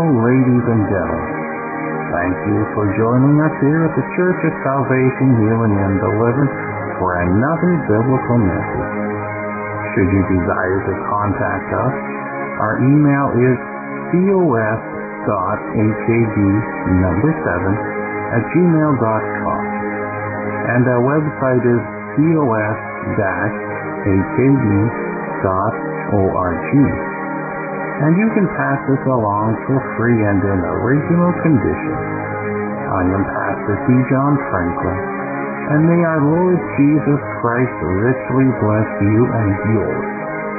ladies and gentlemen. Thank you for joining us here at the Church of Salvation, Healing, and Deliverance for another biblical message. Should you desire to contact us, our email is cos.hab7@gmail.com, and our website is cos-hab.org. And you can pass this along for free and in original condition. I am Pastor T. John Franklin, and may our Lord Jesus Christ richly bless you and yours.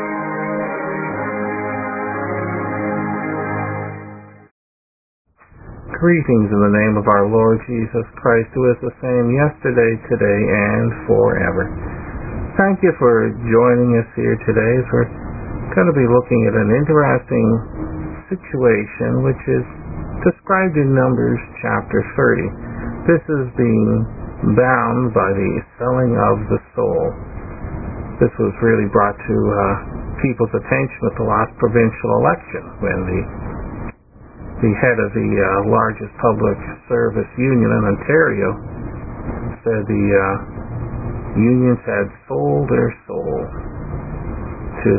Greetings in the name of our Lord Jesus Christ, who is the same yesterday, today, and forever. Thank you for joining us here today. We're going to be looking at an interesting situation which is described in Numbers chapter 30. This is being bound by the selling of the soul. This was really brought to people's attention at the last provincial election when the head of the largest public service union in Ontario said the unions had sold their soul to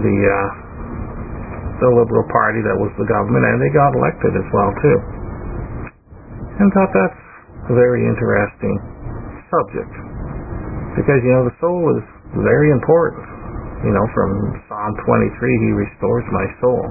the Liberal Party that was the government, and they got elected as well too. And thought that's a very interesting subject, because the soul is very important. From Psalm 23, He restores my soul.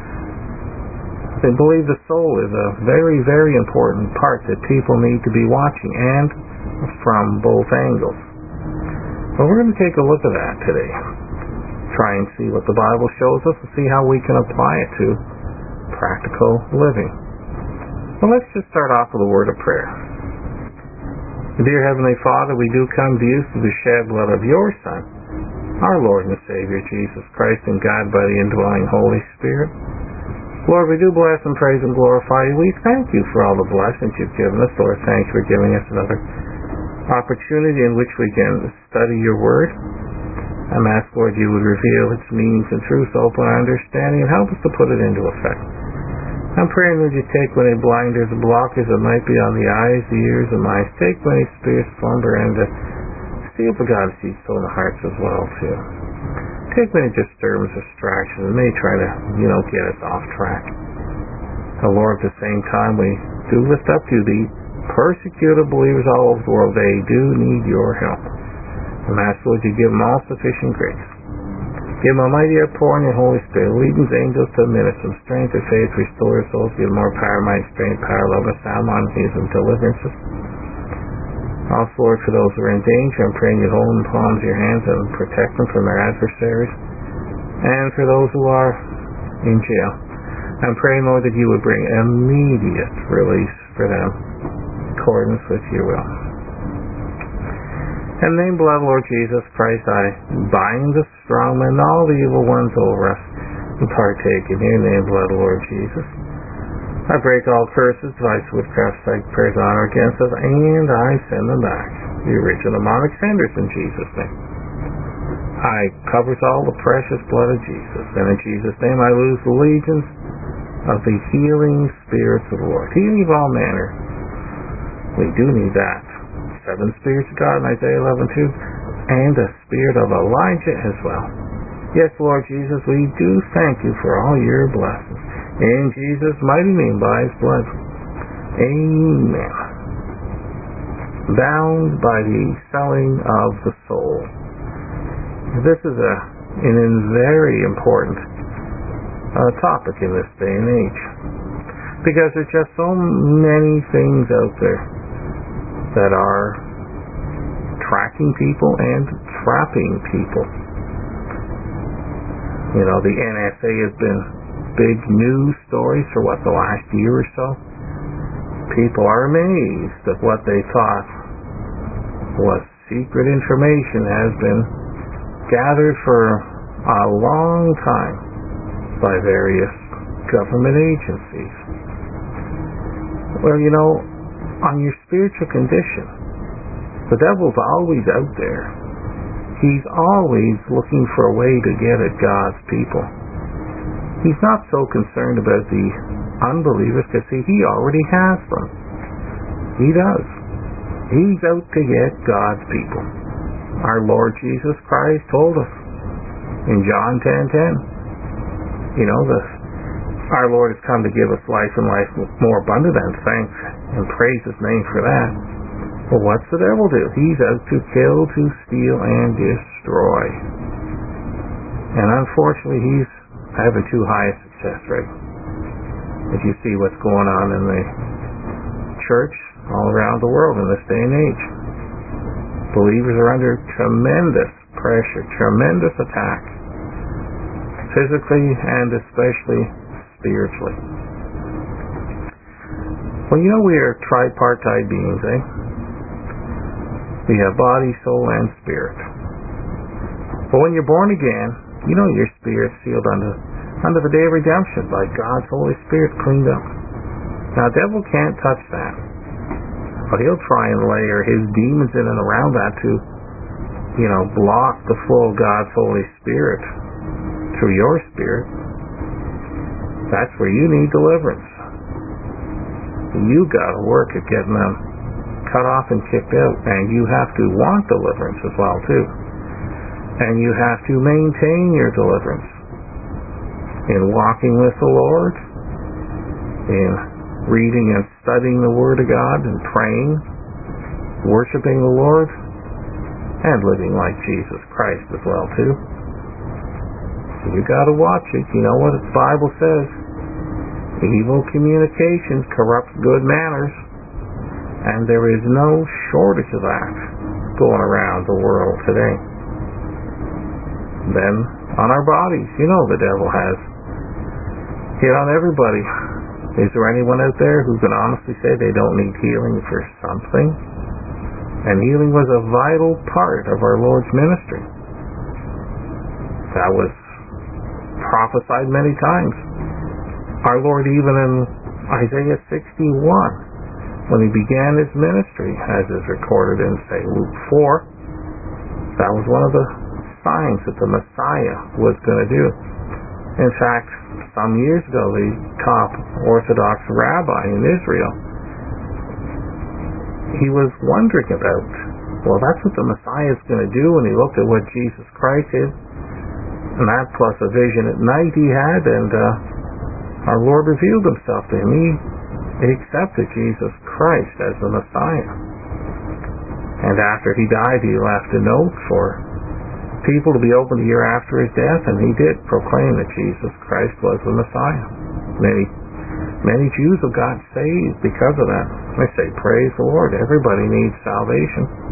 They believe the soul is a very, very important part that people need to be watching, and from both angles. Well, we're going to take a look at that today. Try and see what the Bible shows us and see how we can apply it to practical living. Well, let's just start off with a word of prayer. Dear Heavenly Father, we do come to you through the shed blood of your Son, our Lord and Savior, Jesus Christ, and God by the indwelling Holy Spirit. Lord, we do bless and praise and glorify you. We thank you for all the blessings you've given us. Lord, thanks for giving us another opportunity in which we can study your word. I'm asking, Lord, you would reveal its meanings and truths, open our understanding, and help us to put it into effect. I'm praying that you take any blinders and blockers that might be on the eyes, the ears, and minds. Take any spirits slumber and seal for God's seed so in the hearts as well, too. Take any disturbance, distractions, and may try to, get us off track. And Lord, at the same time, we do lift up to the persecuted believers all over the world. They do need your help. And ask, Lord, you give them all sufficient grace. Give them a mighty outpouring of your Holy Spirit. Lead these angels to administer them strength of faith, restore their souls, give them more power, might, strength, power, love, and sound mind, and deliverances. Also, Lord, for those who are in danger, I'm praying you hold them in the palms of your hands and protect them from their adversaries. And for those who are in jail, I'm praying, Lord, that you would bring immediate release for them in accordance with your will. In the name of the Lord Jesus Christ, I bind the strong men and all the evil ones over us who partake in your name, blood, Lord Jesus. I break all curses, vice, witchcraft, psych, prayers, honor against us, and I send them back. The original demonic senders in Jesus' name. I covers all the precious blood of Jesus, and in Jesus' name I lose the legions of the healing spirits of the Lord. Healing of all manner. We do need that. 7 spirits of God in Isaiah 11:2, and the spirit of Elijah as well. Yes, Lord Jesus, we do thank you for all your blessings. In Jesus' mighty name, by his blood. Amen. Bound by the selling of the soul. This is a very important topic in this day and age, because there's just so many things out there that are tracking people and trapping people. The NSA has been big news stories for the last year or so. People are amazed at what they thought was secret information has been gathered for a long time by various government agencies. Well, on your spiritual condition, the devil's always out there. He's always looking for a way to get at God's people. He's not so concerned about the unbelievers, because see, he already has them. He does. He's out to get God's people. Our Lord Jesus Christ told us in John 10:10, our Lord has come to give us life and life more abundant, and thanks and praise his name for that. But what's the devil do? He's out to kill, to steal, and destroy. And unfortunately, he's having too high a success rate. If you see what's going on in the church all around the world in this day and age, believers are under tremendous pressure, tremendous attack, physically and especially spiritually. Well, we are tripartite beings, eh? We have body, soul, and spirit. But when you're born again, your spirit's sealed under the day of redemption by God's Holy Spirit, cleaned up. Now, the devil can't touch that. But he'll try and layer his demons in and around that to, block the flow of God's Holy Spirit through your spirit. That's where you need deliverance. You got to work at getting them cut off and kicked out, and you have to want deliverance as well too. And you have to maintain your deliverance in walking with the Lord, in reading and studying the Word of God, and praying, worshiping the Lord, and living like Jesus Christ as well too. You got to watch it. You know what the Bible says? Evil communications corrupt good manners, and there is no shortage of that going around the world today. Then on our bodies, the devil has hit on everybody. Is there anyone out there who can honestly say they don't need healing for something? And healing was a vital part of our Lord's ministry. That was prophesied many times. Our Lord, even in Isaiah 61, when he began his ministry, as is recorded in, say, Luke 4, that was one of the signs that the Messiah was going to do. In fact, some years ago, the top Orthodox rabbi in Israel, he was wondering about, that's what the Messiah is going to do, and he looked at what Jesus Christ is, and that plus a vision at night he had, and our Lord revealed himself to him. He accepted Jesus Christ as the Messiah. And after he died, he left a note for people to be opened a year after his death, and he did proclaim that Jesus Christ was the Messiah. Many Jews have got saved because of that. I say, praise the Lord. Everybody needs salvation.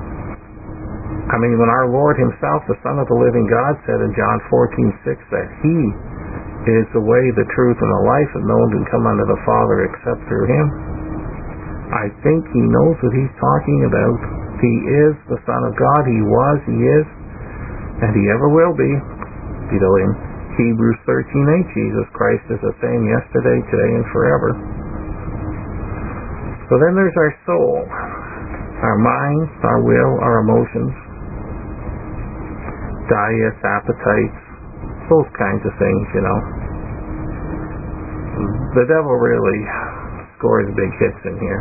When our Lord himself, the Son of the living God, said in John 14:6 that he is the way, the truth, and the life, and no one can come unto the Father except through him. I think he knows what he's talking about. He is the Son of God. He was, he is, and he ever will be. In Hebrews 13:8, Jesus Christ is the same yesterday, today, and forever. So then there's our soul, our mind, our will, our emotions, diets, appetites, those kinds of things, The devil really scores big hits in here.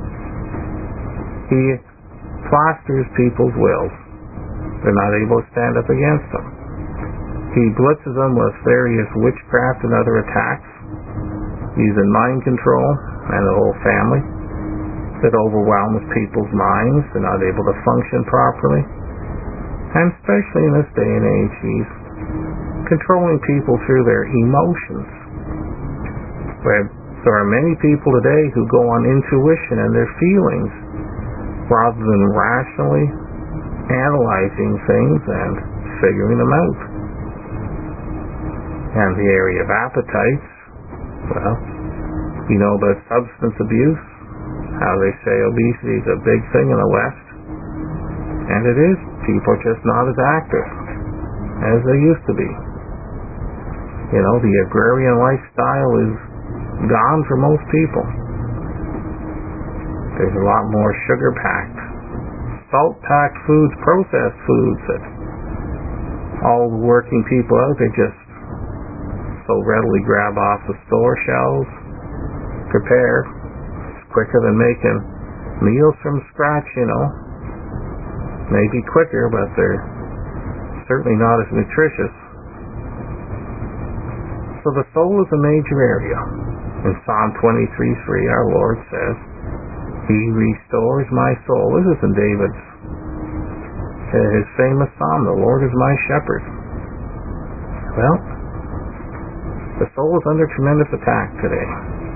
He plasters people's wills. They're not able to stand up against them. He blitzes them with various witchcraft and other attacks, using mind control and the whole family. That overwhelms people's minds. They're not able to function properly. And especially in this day and age, he's controlling people through their emotions. Where there are many people today who go on intuition and their feelings rather than rationally analyzing things and figuring them out. And the area of appetites, about substance abuse, how they say obesity is a big thing in the West. And it is. People are just not as active as they used to be. The agrarian lifestyle is gone for most people. There's a lot more sugar-packed, salt-packed foods, processed foods that all the working people out there just so readily grab off the store shelves. prepare. It's quicker than making meals from scratch, Maybe quicker, but they're certainly not as nutritious. So the soul is a major area. In Psalm 23:3, our Lord says, He restores my soul. This is in David's his famous psalm, the Lord is my shepherd. Well, the soul is under tremendous attack today.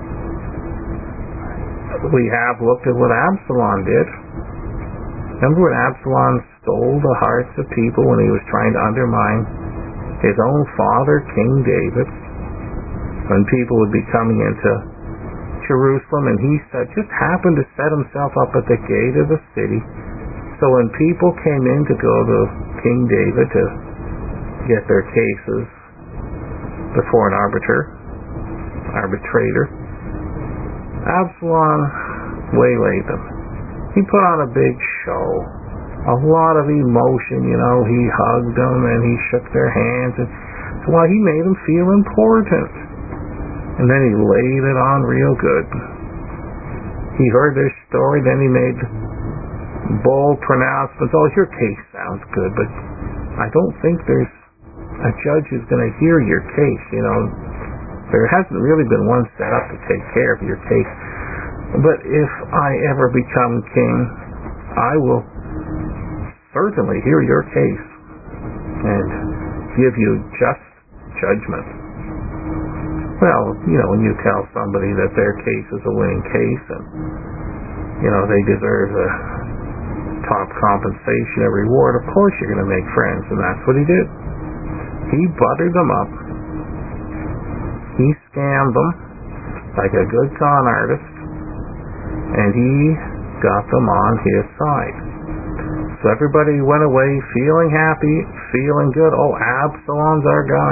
We have looked at what Absalom did. Remember when Absalom stole the hearts of people when he was trying to undermine his own father, King David? When people would be coming into Jerusalem, and he just happened to set himself up at the gate of the city. So when people came in to go to King David to get their cases before an arbitrator, Absalom waylaid them. He put on a big show, a lot of emotion, he hugged them and he shook their hands, and he made them feel important. And then he laid it on real good. He heard their story, then he made bold pronouncements. Oh, your case sounds good, but I don't think there's a judge who's going to hear your case. There hasn't really been one set up to take care of your case. But if I ever become king, I will certainly hear your case and give you just judgment. Well, when you tell somebody that their case is a winning case and, they deserve a top compensation, a reward, of course you're going to make friends, and that's what he did. He buttered them up. He scammed them like a good con artist, and he got them on his side. So everybody went away feeling happy, feeling good. Oh, Absalom's our guy.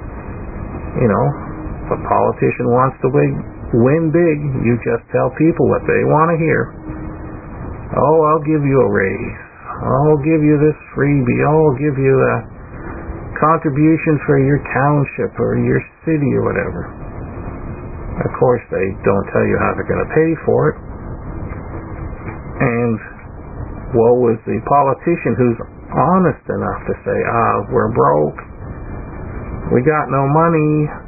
If a politician wants to win big, you just tell people what they want to hear. Oh, I'll give you a raise. I'll give you this freebie. I'll give you a contribution for your township or your city or whatever. Of course, they don't tell you how they're going to pay for it. And woe is the politician who's honest enough to say, we're broke. We got no money.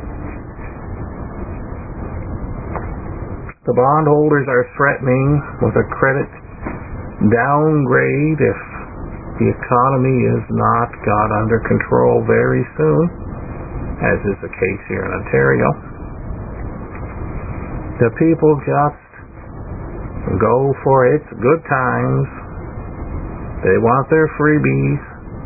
The bondholders are threatening with a credit downgrade if the economy is not got under control very soon, as is the case here in Ontario. The people just go for it. It's good times. They want their freebies.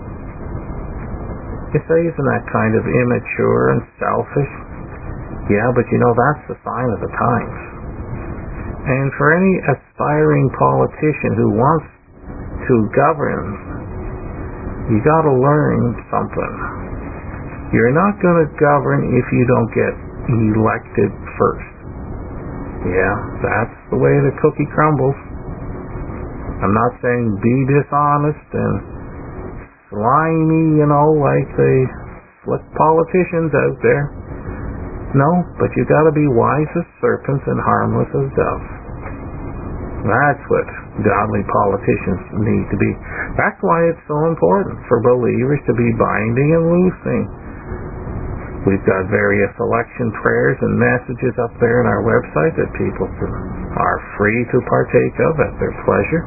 You say, isn't that kind of immature and selfish? Yeah, but that's the sign of the times. And for any aspiring politician who wants to govern, you got to learn something. You're not going to govern if you don't get elected first. Yeah, that's the way the cookie crumbles. I'm not saying be dishonest and slimy, like the slick politicians out there. No, but you got to be wise as serpents and harmless as doves. That's what godly politicians need to be. That's why it's so important for believers to be binding and loosing. We've got various election prayers and messages up there on our website that people are free to partake of at their pleasure.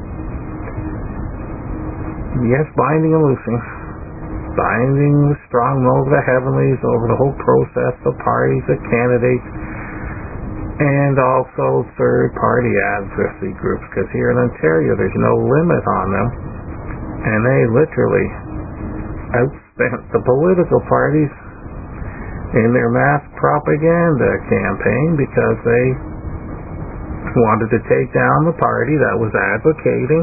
Yes, binding and loosing. Binding the strong will of the heavenlies over the whole process, the parties, the candidates, and also third-party advocacy groups, because here in Ontario there's no limit on them, and they literally outspent the political parties in their mass propaganda campaign because they wanted to take down the party that was advocating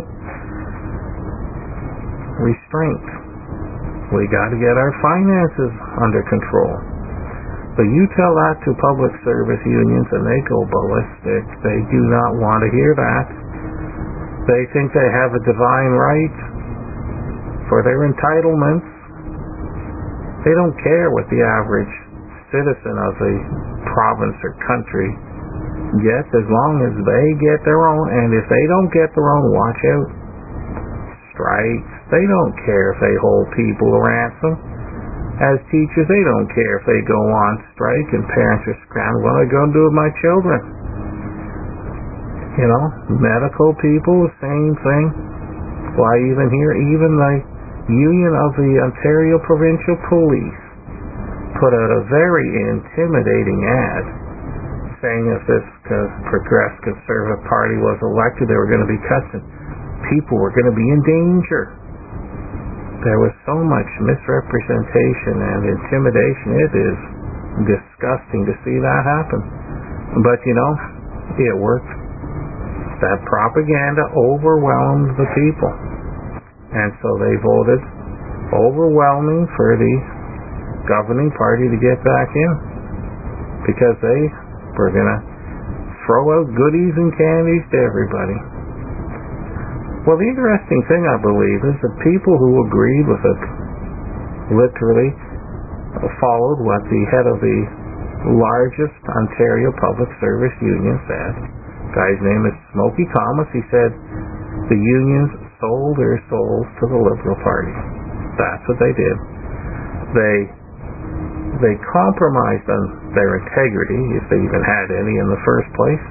restraint. We got to get our finances under control. So you tell that to public service unions and they go ballistic. They do not want to hear that. They think they have a divine right for their entitlements. They don't care what the average citizen of the province or country Yes, as long as they get their own, and if they don't get their own, watch out. Strikes. They don't care if they hold people to ransom. As teachers, they don't care if they go on strike and parents are scrambling. What am I going to do with my children? Medical people, same thing. Why even here, even the Union of the Ontario Provincial Police put out a very intimidating ad saying if this Progressive Conservative Party was elected, they were going to be cussing. People were going to be in danger. There was so much misrepresentation and intimidation. It is disgusting to see that happen. But it worked. That propaganda overwhelmed the people. And so they voted overwhelming for the governing party to get back in. Because they were going to throw out goodies and candies to everybody. Well, the interesting thing, I believe, is that people who agreed with it literally followed what the head of the largest Ontario Public Service Union said. The guy's name is Smokey Thomas. He said the unions sold their souls to the Liberal Party. That's what they did. They compromised on their integrity, if they even had any in the first place,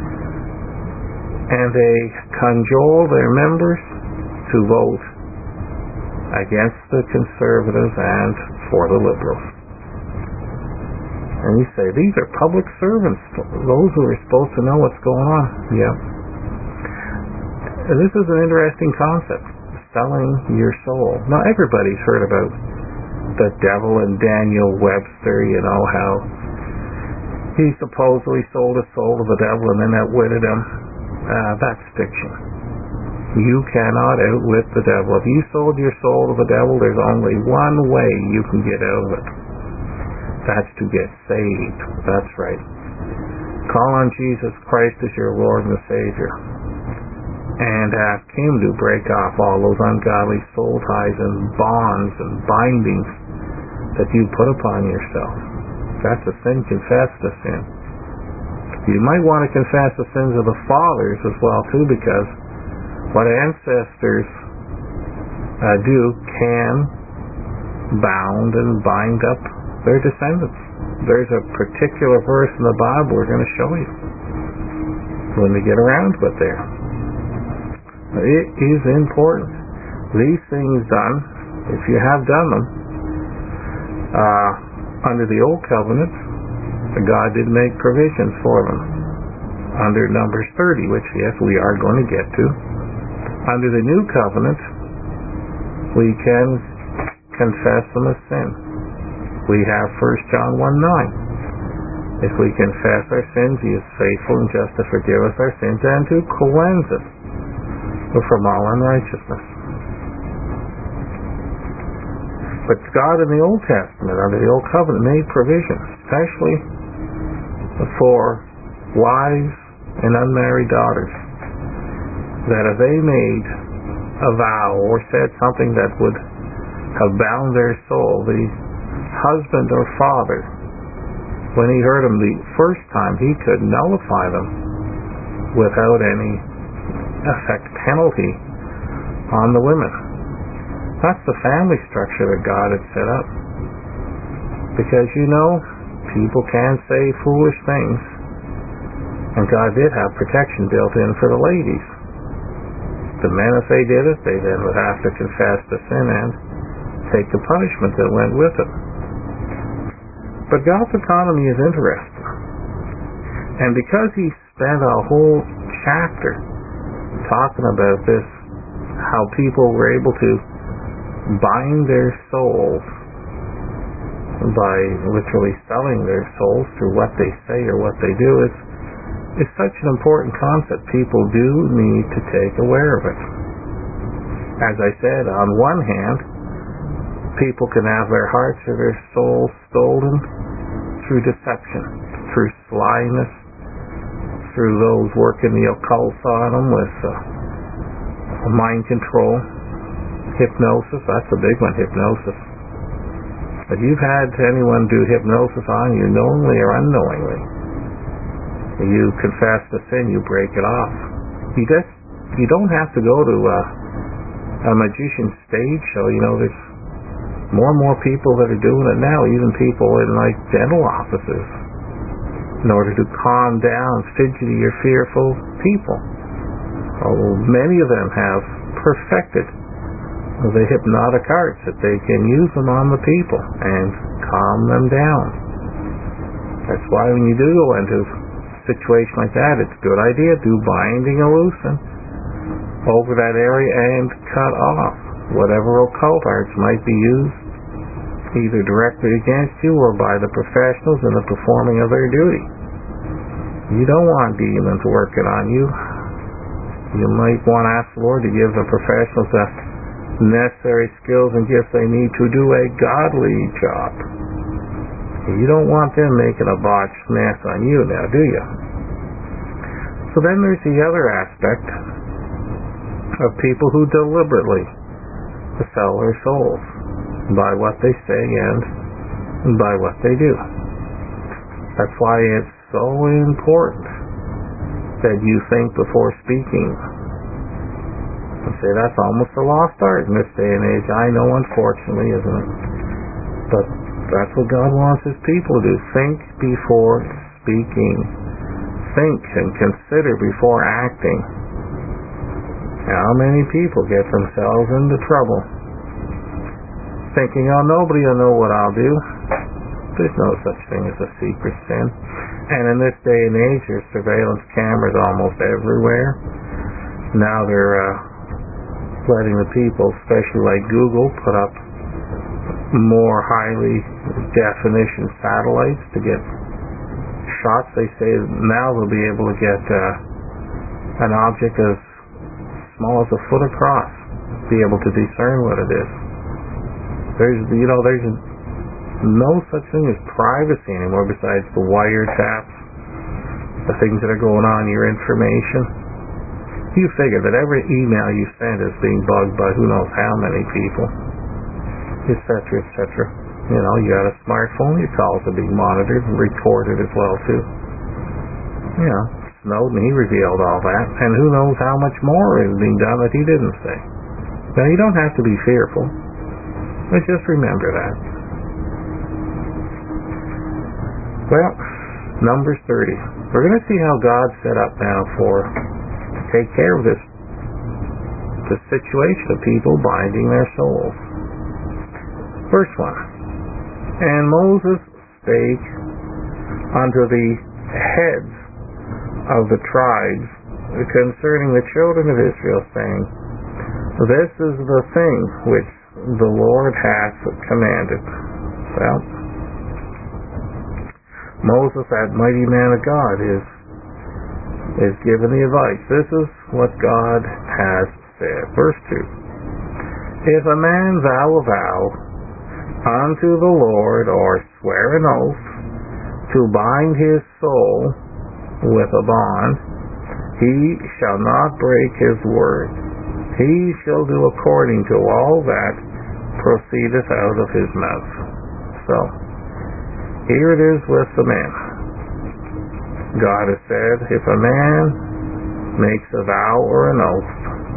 and they cajoled their members to vote against the Conservatives and for the Liberals. And you say, these are public servants, those who are supposed to know what's going on. Yeah. This is an interesting concept, selling your soul. Now, everybody's heard about the devil and Daniel Webster, how he supposedly sold his soul to the devil and then outwitted him. That's fiction. You cannot outwit the devil. If you sold your soul to the devil, there's only one way you can get out of it. That's to get saved. That's right. Call on Jesus Christ as your Lord and Savior, and ask Him to break off all those ungodly soul ties and bonds and bindings that you put upon yourself. That's a sin. Confess the sin. You might want to confess the sins of the fathers as well, too, because what ancestors do can bound and bind up their descendants. There's a particular verse in the Bible we're going to show you when we get around to it there. It is important. These things done, if you have done them, under the Old Covenant, God did make provisions for them. Under Numbers 30, which, yes, we are going to get to. Under the New Covenant, we can confess them as sin. We have 1 John 1:9. If we confess our sins, He is faithful and just to forgive us our sins and to cleanse us from all unrighteousness. But God in the Old Testament, under the Old Covenant, made provisions, especially for wives and unmarried daughters, that if they made a vow or said something that would have bound their soul, the husband or father, when he heard them the first time, he could nullify them without any penalty on the women. That's the family structure that God had set up. Because people can say foolish things, and God did have protection built in for the ladies. The men, if they did it, they then would have to confess the sin and take the punishment that went with it. But God's economy is interesting. And because He spent a whole chapter talking about this, how people were able to bind their souls by literally selling their souls through what they say or what they do, is such an important concept. People do need to take aware of it. As I said, on one hand, people can have their hearts or their souls stolen through deception, through slyness, through those working the occult on them with mind control, hypnosis. That's a big one, hypnosis. If you've had anyone do hypnosis on you, knowingly or unknowingly, You confess the sin, you break it off. You don't have to go to a magician's stage show. There's more and more people that are doing it now, even people in like dental offices, in order to calm down fidgety or fearful people. Many of them have perfected the hypnotic arts that they can use them on the people and calm them down. That's why when you do go into a situation like that, it's a good idea to do binding and loosing over that area and cut off whatever occult arts might be used, either directly against you or by the professionals in the performing of their duty. You don't want demons working on you. You might want to ask the Lord to give the professionals the necessary skills and gifts they need to do a godly job. You don't want them making a botched mess on you now, do you? So then there's the other aspect of people who deliberately sell their souls by what they say and by what they do. That's why it's so important that you think before speaking. I say that's almost a lost art in this day and age. I know, unfortunately, isn't it? But that's what God wants His people to do. Think before speaking. Think and consider before acting. How many people get themselves into trouble thinking, nobody will know what I'll do. There's no such thing as a secret sin. And in this day and age, there's surveillance cameras almost everywhere. Now they're letting the people, especially like Google, put up more highly definition satellites to get shots. They say now they'll be able to get an object as small as a foot across, be able to discern what it is. There's no such thing as privacy anymore besides the wiretaps, the things that are going on in your information. You figure that every email you send is being bugged by who knows how many people, etc., etc. You got a smartphone, your calls are being monitored and recorded as well, too. Snowden, he revealed all that, and who knows how much more is being done that he didn't say. Now, you don't have to be fearful, but just remember that. Well, Numbers 30. We're going to see how God's set up now to take care of the situation of people binding their souls. Verse 1. And Moses spake unto the heads of the tribes concerning the children of Israel, saying, This is the thing which the Lord hath commanded. Well, Moses, that mighty man of God, is given the advice. This is what God has said. Verse 2. If a man vow a vow unto the Lord, or swear an oath to bind his soul with a bond, he shall not break his word. He shall do according to all that proceedeth out of his mouth. So, here it is with the man. God has said, if a man makes a vow or an oath,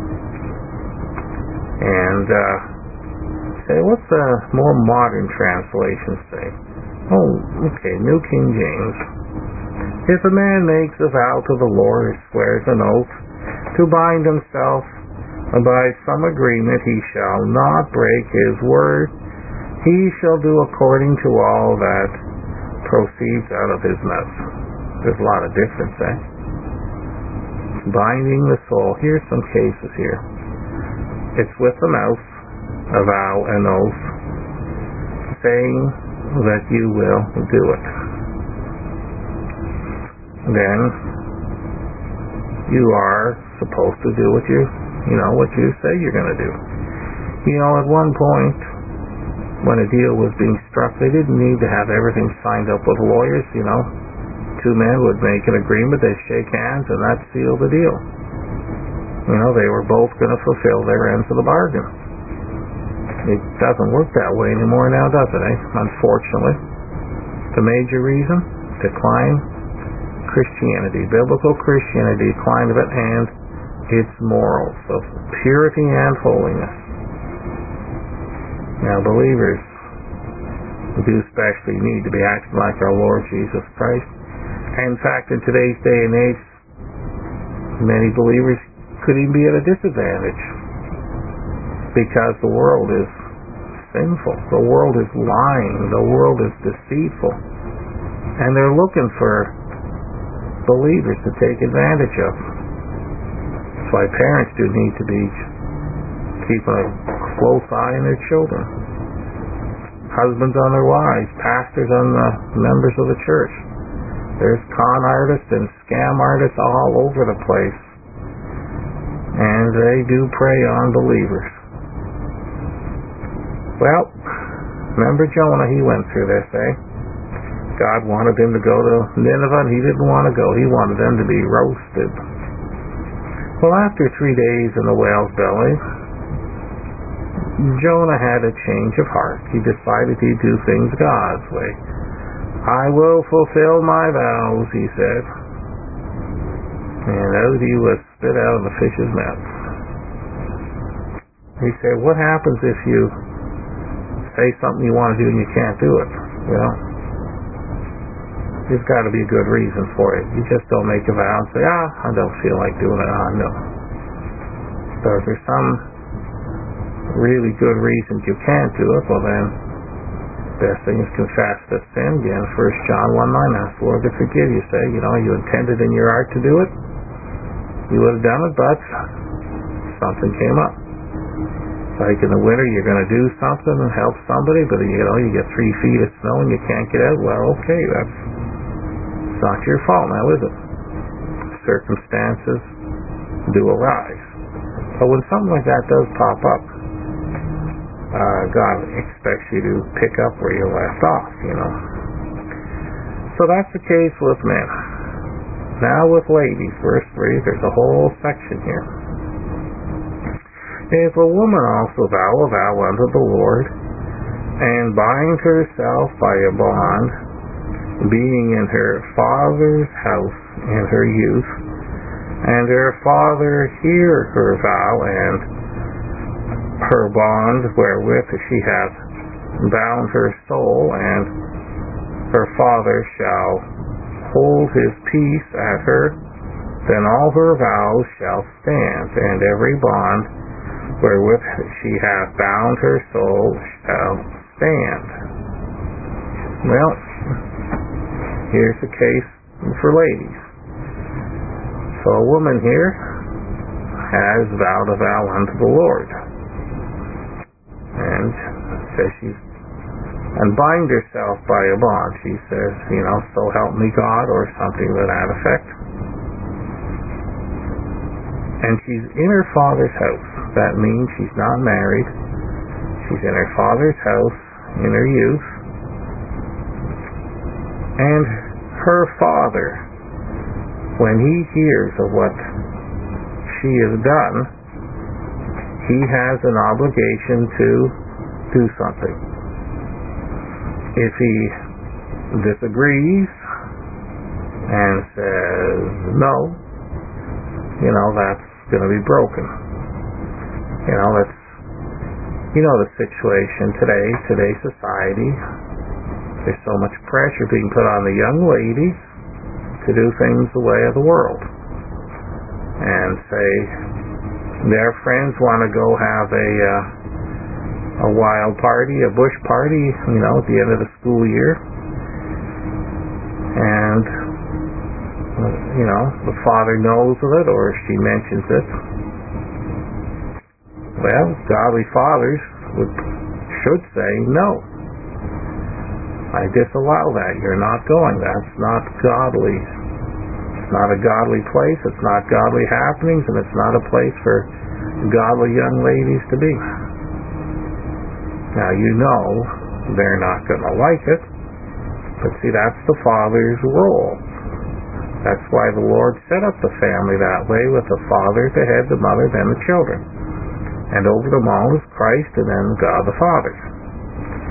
and say, what's the more modern translation say? New King James. If a man makes a vow to the Lord, or swears an oath to bind himself by some agreement, he shall not break his word. He shall do according to all that proceeds out of his mouth. There's a lot of difference, Binding the soul. Here's some cases here. It's with the mouth, a vow, an oath, saying that you will do it. Then you are supposed to do what you say you're going to do. At one point, when a deal was being struck, they didn't need to have everything signed up with lawyers. Two men would make an agreement, they'd shake hands, and that sealed the deal. They were both going to fulfill their ends of the bargain. It doesn't work that way anymore now, does it, Unfortunately. The major reason? Decline Christianity, biblical Christianity, decline of it, and its morals of purity and holiness. Now, believers do especially need to be acting like our Lord Jesus Christ. And in fact, in today's day and age, many believers could even be at a disadvantage because the world is sinful, the world is lying, the world is deceitful, and they're looking for believers to take advantage of. That's why parents do need to be keeping a close eye on their children. Husbands on their wives, pastors on the members of the church. There's con artists and scam artists all over the place, and they do prey on believers. Well, remember Jonah, he went through this, eh? God wanted him to go to Nineveh, and he didn't want to go. He wanted them to be roasted. Well, after 3 days in the whale's belly, Jonah had a change of heart. He decided he'd do things God's way. I will fulfill my vows, he said. And out he was spit out of the fish's mouth. He said, what happens if you say something you want to do and you can't do it? Well, there's got to be a good reason for it. You just don't make a vow and say, I don't feel like doing it. No. So if there's some really good reason you can't do it, well then, best thing is confess the sin again. 1 John 1:9, ask the Lord to forgive you. Say, you intended in your heart to do it. You would have done it, but something came up. Like in the winter, you're going to do something and help somebody, but you get 3 feet of snow and you can't get out. Well, okay, that's not your fault now, is it? Circumstances do arise. But when something like that does pop up, God expects you to pick up where you left off, So that's the case with men. Now with ladies, verse 3, there's a whole section here. If a woman also vow a vow unto the Lord, and bind herself by a bond, being in her father's house in her youth, and her father hear her vow, and her bond wherewith she hath bound her soul, and her father shall hold his peace at her, then all her vows shall stand, and every bond wherewith she hath bound her soul shall stand. Well, here's the case for ladies. So a woman here has vowed a vow unto the Lord, and says and bind herself by a bond. She says, so help me God, or something to that effect. And she's in her father's house. That means she's not married. She's in her father's house in her youth. And her father, when he hears of what she has done, he has an obligation to do something. If he disagrees and says no, that's going to be broken. The situation today's society, there's so much pressure being put on the young ladies to do things the way of the world. And say their friends want to go have a wild party, a bush party, at the end of the school year. And, the father knows of it, or she mentions it. Well, godly fathers should say, no, I disallow that. You're not going. That's not godly. It's not a godly place. It's not godly happenings, and it's not a place for godly young ladies to be. Now, they're not going to like it, but see, that's the father's role. That's why the Lord set up the family that way, with the father at the head, the mother, then the children. And over them all is Christ, and then God the Father.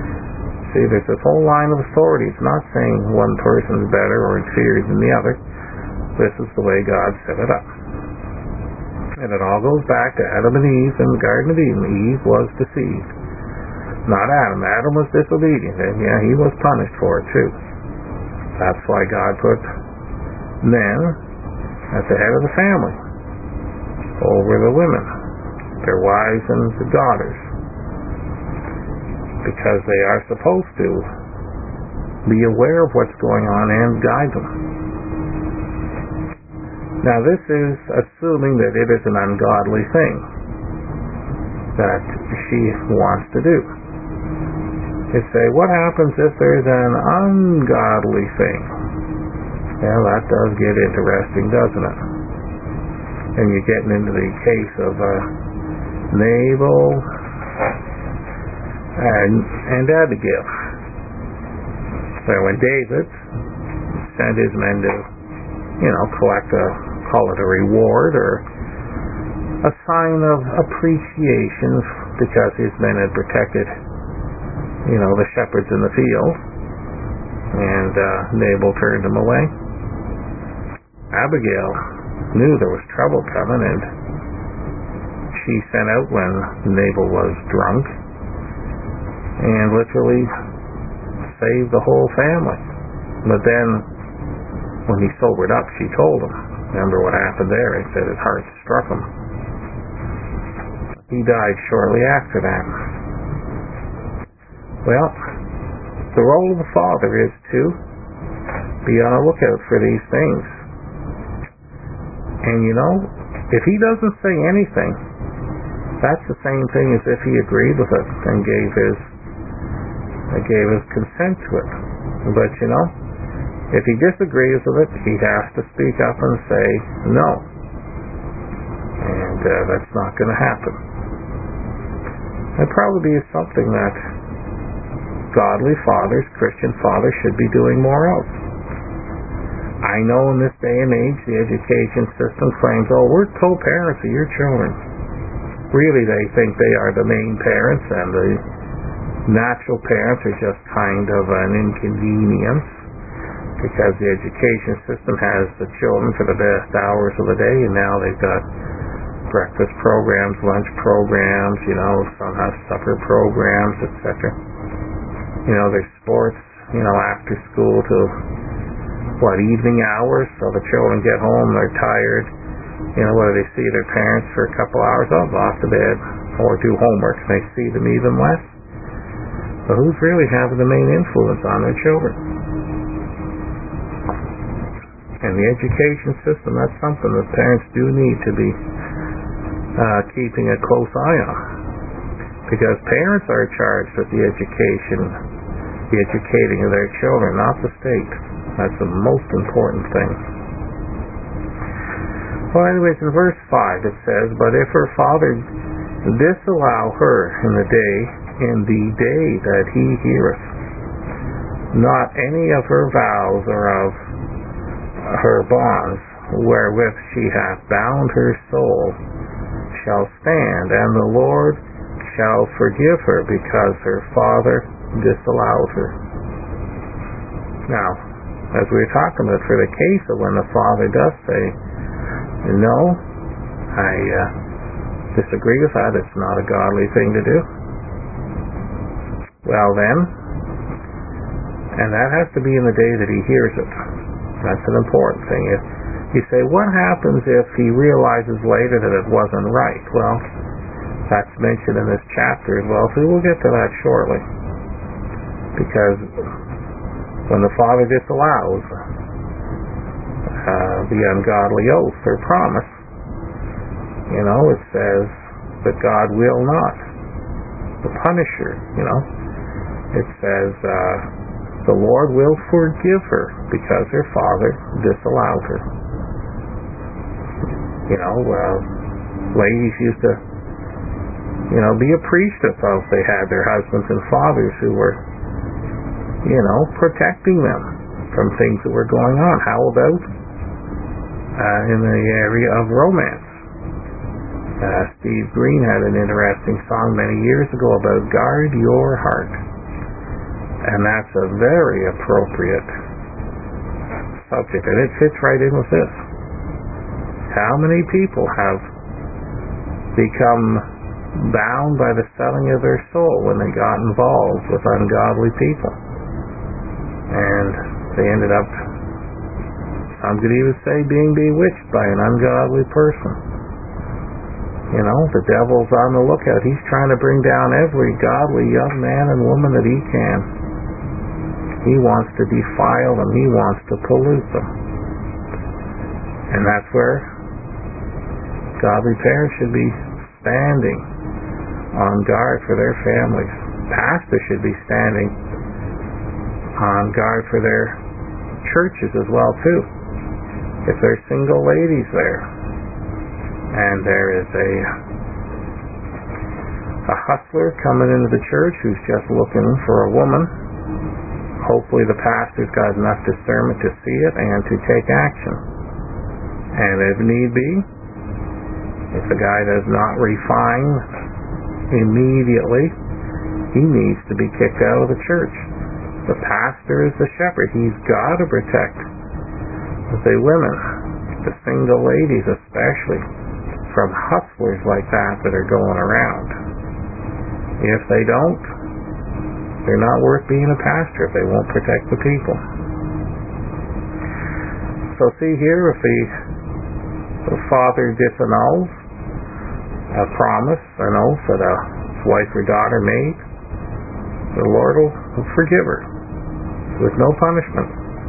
See, there's this whole line of authority. It's not saying one person's better or inferior than the other. this is the way God set it up. And it all goes back to Adam and Eve in the Garden of Eden. Eve was deceived. Not Adam. Adam was disobedient, and yeah, he was punished for it too. That's why God put men at the head of the family, over the women, their wives and the daughters, because they are supposed to be aware of what's going on and guide them. Now this is assuming that it is an ungodly thing that she wants to do. You say, what happens if there's an ungodly thing? Well, that does get interesting, doesn't it? And you're getting into the case of Nabal and Abigail. So when David sent his men to, collect call it a reward or a sign of appreciation because his men had protected, the shepherds in the field, and Nabal turned them away. Abigail knew there was trouble coming, and she sent out when Nabal was drunk and literally saved the whole family. But then when he sobered up, she told him. Remember what happened there? He said his heart struck him. He died shortly after that. Well, the role of the father is to be on the lookout for these things. And if he doesn't say anything, that's the same thing as if he agreed with it and gave his consent to it. But if he disagrees with it, he has to speak up and say no. And that's not going to happen. That probably is something that godly fathers, Christian fathers, should be doing more of. I know in this day and age the education system claims, we're co-parents of your children. Really, they think they are the main parents, and the natural parents are just kind of an inconvenience, because the education system has the children for the best hours of the day, and now they've got breakfast programs, lunch programs, some have supper programs, etc. There's sports, after school till evening hours, so the children get home, they're tired, whether they see their parents for a couple hours, go off to bed, or do homework, and they see them even less. But who's really having the main influence on their children? And the education system, that's something that parents do need to be keeping a close eye on, because parents are charged with the educating of their children, not the state. That's the most important thing. Well, anyways, in verse 5 it says, but if her father disallow her in the day that he heareth, not any of her vows or of her bonds wherewith she hath bound her soul shall stand, and the Lord shall forgive her because her father disallowed her. Now, as we were talking about, for the case of when the father does say, no, I disagree with that, it's not a godly thing to do. Well then, and that has to be in the day that he hears it. That's an important thing. You say, what happens if he realizes later that it wasn't right? Well, that's mentioned in this chapter as well, so we'll get to that shortly. Because when the father disallows the ungodly oath or promise, it says that God will not. The punisher, it says the Lord will forgive her because her father disallowed her. Ladies used to, be appreciative of they had their husbands and fathers who were, protecting them from things that were going on. How about in the area of romance? Steve Green had an interesting song many years ago about guard your heart. And that's a very appropriate subject, and it fits right in with this. How many people have become bound by the selling of their soul when they got involved with ungodly people? And they ended up, some could even say, being bewitched by an ungodly person. You know, the devil's on the lookout. He's trying to bring down every godly young man and woman that he can. He wants to defile them. He wants to pollute them. And that's where godly parents should be standing on guard for their families. Pastors should be standing on guard for their churches as well too. If there's single ladies there and there is a hustler coming into the church who's just looking for a woman, hopefully the pastor's got enough discernment to see it and to take action. And if need be, if the guy does not refine immediately, he needs to be kicked out of the church. The pastor is the shepherd. He's got to protect the women, the single ladies especially, from hustlers like that are going around. If they don't, they're not worth being a pastor if they won't protect the people. So see here, if the father disannuls a promise, an oath that a wife or daughter made, the Lord will forgive her with no punishment.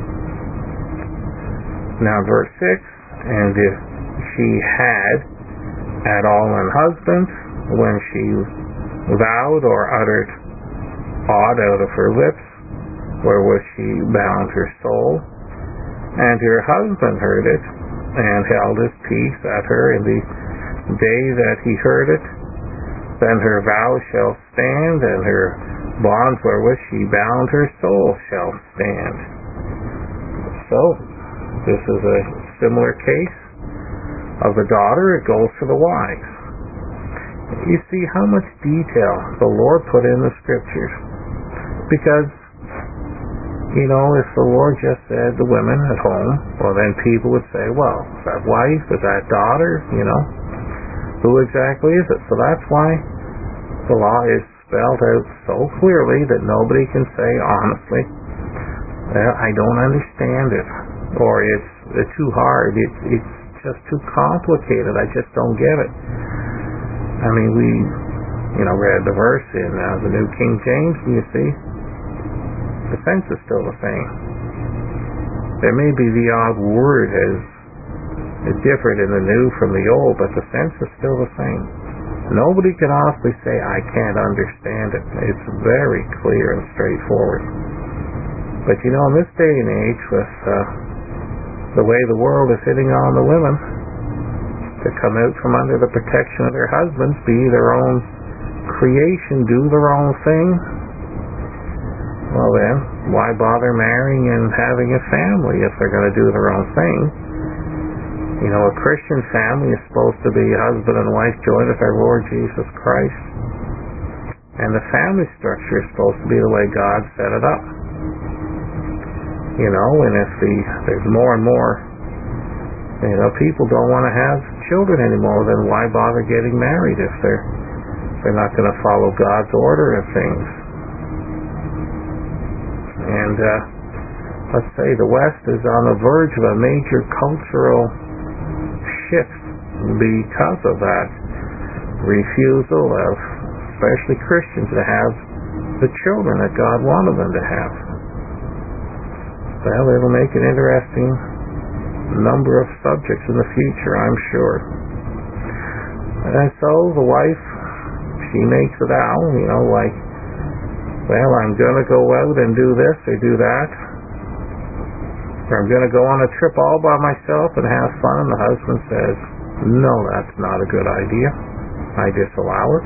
Now verse 6, and if she had at all an husband when she vowed or uttered aught out of her lips, wherewith she bound her soul, and her husband heard it, and held his peace at her in the day that he heard it, then her vow shall stand, and her bonds wherewith she bound her soul shall stand. So, this is a similar case of the daughter. It goes for the wives. You see how much detail the Lord put in the Scriptures. Because, you know, if the Lord just said the women at home, well then people would say, well, is that wife, is that daughter, you know? Who exactly is it? So that's why the law is spelled out so clearly that nobody can say honestly, well, I don't understand it, or it's too hard, it's just too complicated, I just don't get it. I mean, we read the verse in the New King James, and you see, the sense is still the same. There may be the odd word is different in the new from the old, but the sense is still the same. Nobody can honestly say, I can't understand it. It's very clear and straightforward. But in this day and age, with the way the world is hitting on the women to come out from under the protection of their husbands, be their own creation, do their own thing, well then, why bother marrying and having a family if they're going to do their own thing? A Christian family is supposed to be husband and wife joined with our Lord Jesus Christ. And the family structure is supposed to be the way God set it up. And if there's more and more, people don't want to have children anymore, then why bother getting married if they're not going to follow God's order of things? And let's say the West is on the verge of a major cultural shift because of that refusal of especially Christians to have the children that God wanted them to have. Well, it'll make an interesting number of subjects in the future, I'm sure. And so the wife, she makes a vow, like, well, I'm going to go out and do this or do that, or I'm going to go on a trip all by myself and have fun, and the husband says, no, that's not a good idea. I disallow it.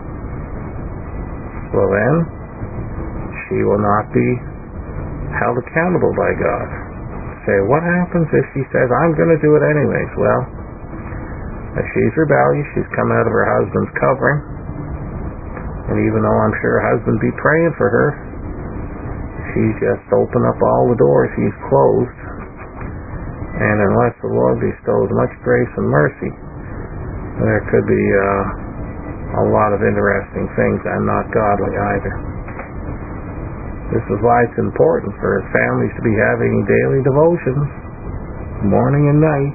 Well then, she will not be held accountable by God. Say, what happens if she says, I'm going to do it anyways? Well, if she's rebellious, she's come out of her husband's covering, and even though I'm sure her husband be praying for her, she's just opened up all the doors he's closed, And unless the Lord bestows much grace and mercy, there could be a lot of interesting things and not godly either. This is why it's important for families to be having daily devotions, morning and night,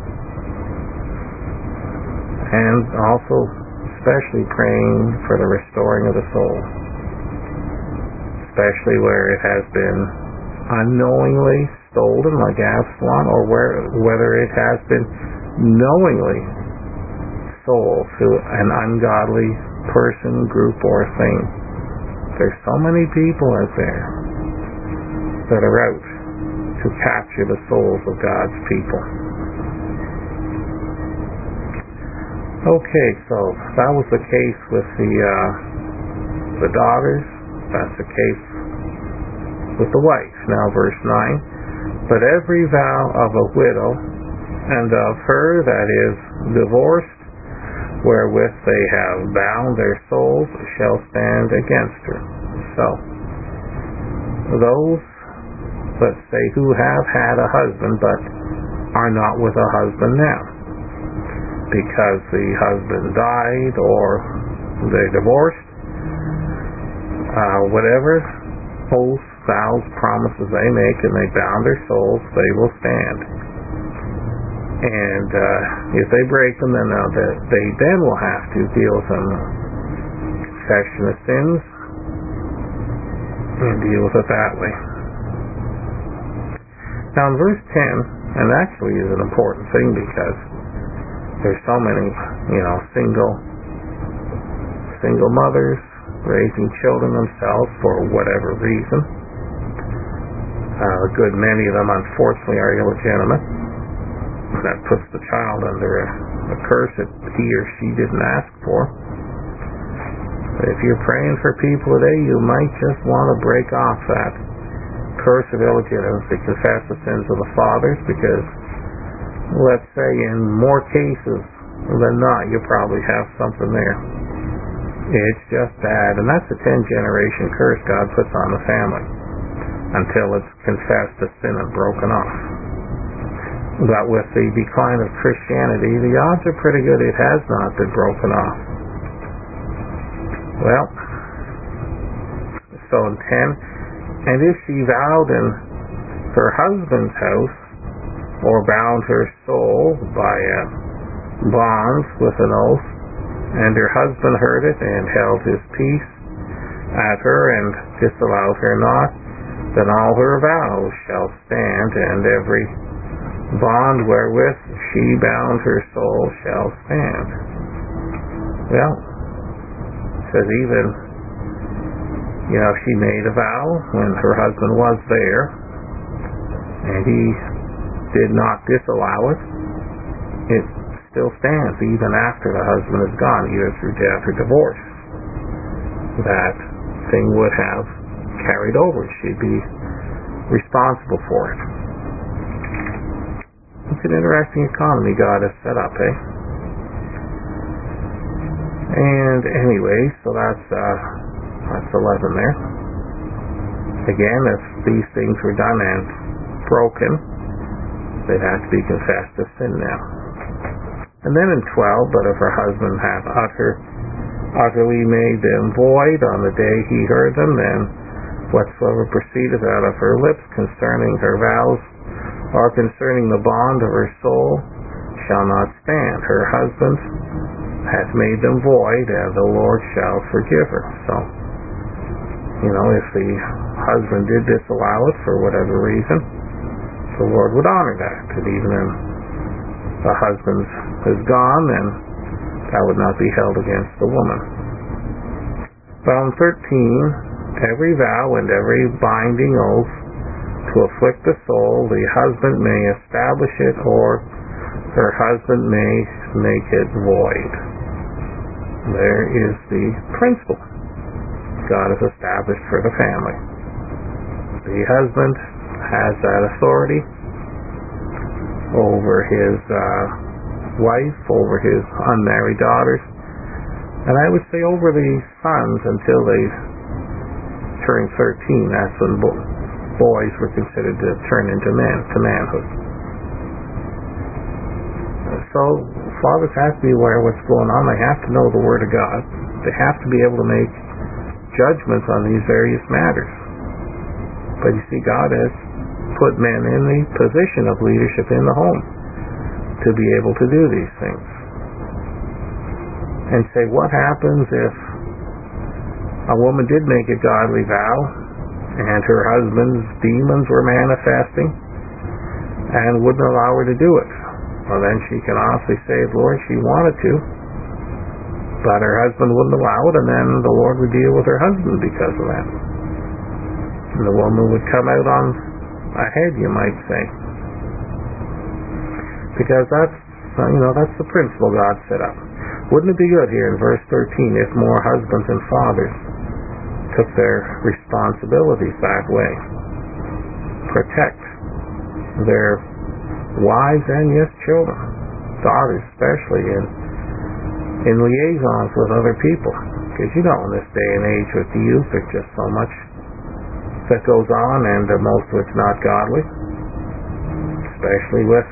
and also especially praying for the restoring of the soul, especially where it has been unknowingly stolen like Absalom, or whether it has been knowingly sold to an ungodly person, group, or thing. There's so many people out there that are out to capture the souls of God's people. Okay, so that was the case with the daughters. That's the case with the wife. Now verse 9. But every vow of a widow and of her that is divorced, wherewith they have bound their souls, shall stand against her. So, those, let's say, who have had a husband but are not with a husband now, because the husband died or they divorced, whatever oaths, vows, promises they make, and they bound their souls, they will stand. And if they break them, then they then will have to deal with some confession of sins and deal with it that way. Now in verse 10, and actually is an important thing because there's so many, single mothers raising children themselves for whatever reason. A good many of them, unfortunately, are illegitimate. That puts the child under a curse that he or she didn't ask for. But if you're praying for people today, you might just want to break off that curse of illegitimacy, confess the sins of the fathers, because let's say in more cases than not, you probably have something there. It's just bad, and that's a 10-generation curse God puts on the family until it's confessed the sin and broken off. But with the decline of Christianity, the odds are pretty good it has not been broken off. Well, so in 10, and if she vowed in her husband's house, or bound her soul by bonds with an oath, and her husband heard it, and held his peace at her, and disallowed her not, then all her vows shall stand, and every bond wherewith she bound her soul shall stand. Well, it says even, if she made a vow when her husband was there, and he did not disallow it, it still stands even after the husband is gone, either through death or divorce. That thing would have carried over. She'd be responsible for it. It's an interesting economy God has set up, eh? And anyway, so that's 11 there. Again, if these things were done and broken, they'd have to be confessed as sin now. And then in 12, but if her husband have utterly made them void on the day he heard them, then whatsoever proceedeth out of her lips concerning her vows, or concerning the bond of her soul, shall not stand. Her husband hath made them void, and the Lord shall forgive her. So, if the husband did disallow it for whatever reason, the Lord would honor that. And even if the husband is gone, then that would not be held against the woman. But on 13, every vow and every binding oath to afflict the soul, the husband may establish it, or her husband may make it void. There is the principle God has established for the family. The husband has that authority over his wife, over his unmarried daughters, and I would say over the sons until they turn 13. That's when boys were considered to turn into men, to manhood. So fathers have to be aware of what's going on. They have to know the Word of God. They have to be able to make judgments on these various matters. But you see, God has put men in the position of leadership in the home to be able to do these things. And say, what happens if a woman did make a godly vow and her husband's demons were manifesting and wouldn't allow her to do it? Well, then she can honestly say, Lord, she wanted to, but her husband wouldn't allow it, and then the Lord would deal with her husband because of that. And the woman would come out on ahead, you might say. Because that's the principle God set up. Wouldn't it be good here in verse 13 if more husbands and fathers took their responsibilities that way? Protect their wives and, yes, children, daughters especially, in liaisons with other people. Because in this day and age with the youth, there's just so much that goes on, and most of it's not godly. Especially with,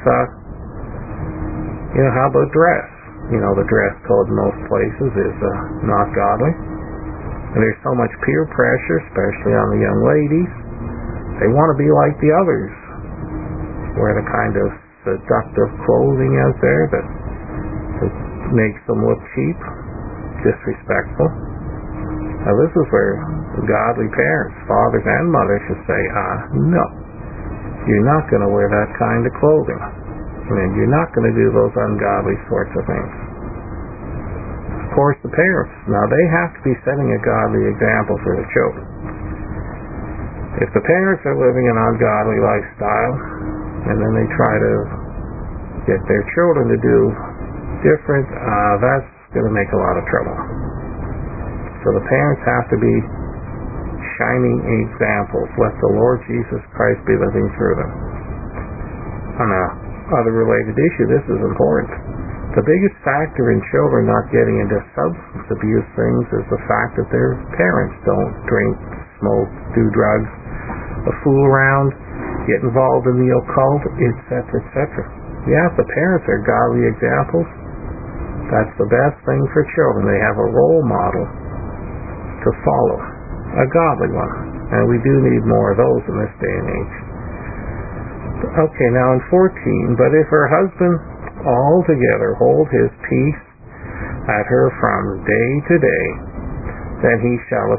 how about dress? The dress code in most places is not godly. And there's so much peer pressure, especially on the young ladies. They want to be like the others. Wear the kind of seductive clothing out there that makes them look cheap, disrespectful. Now this is where godly parents, fathers and mothers, should say, no, you're not going to wear that kind of clothing. And you're not going to do those ungodly sorts of things. Of course, the parents, now they have to be setting a godly example for the children. If the parents are living an ungodly lifestyle, and then they try to get their children to do different, that's going to make a lot of trouble. So the parents have to be shining examples. Let the Lord Jesus Christ be living through them. On another related issue, this is important. The biggest factor in children not getting into substance abuse things is the fact that their parents don't drink, smoke, do drugs, fool around, get involved in the occult, etc., etc. Yeah, if the parents are godly examples, that's the best thing for children. They have a role model to follow, a godly one. And we do need more of those in this day and age. Okay, now in 14, but if her husband altogether hold his peace at her from day to day, then he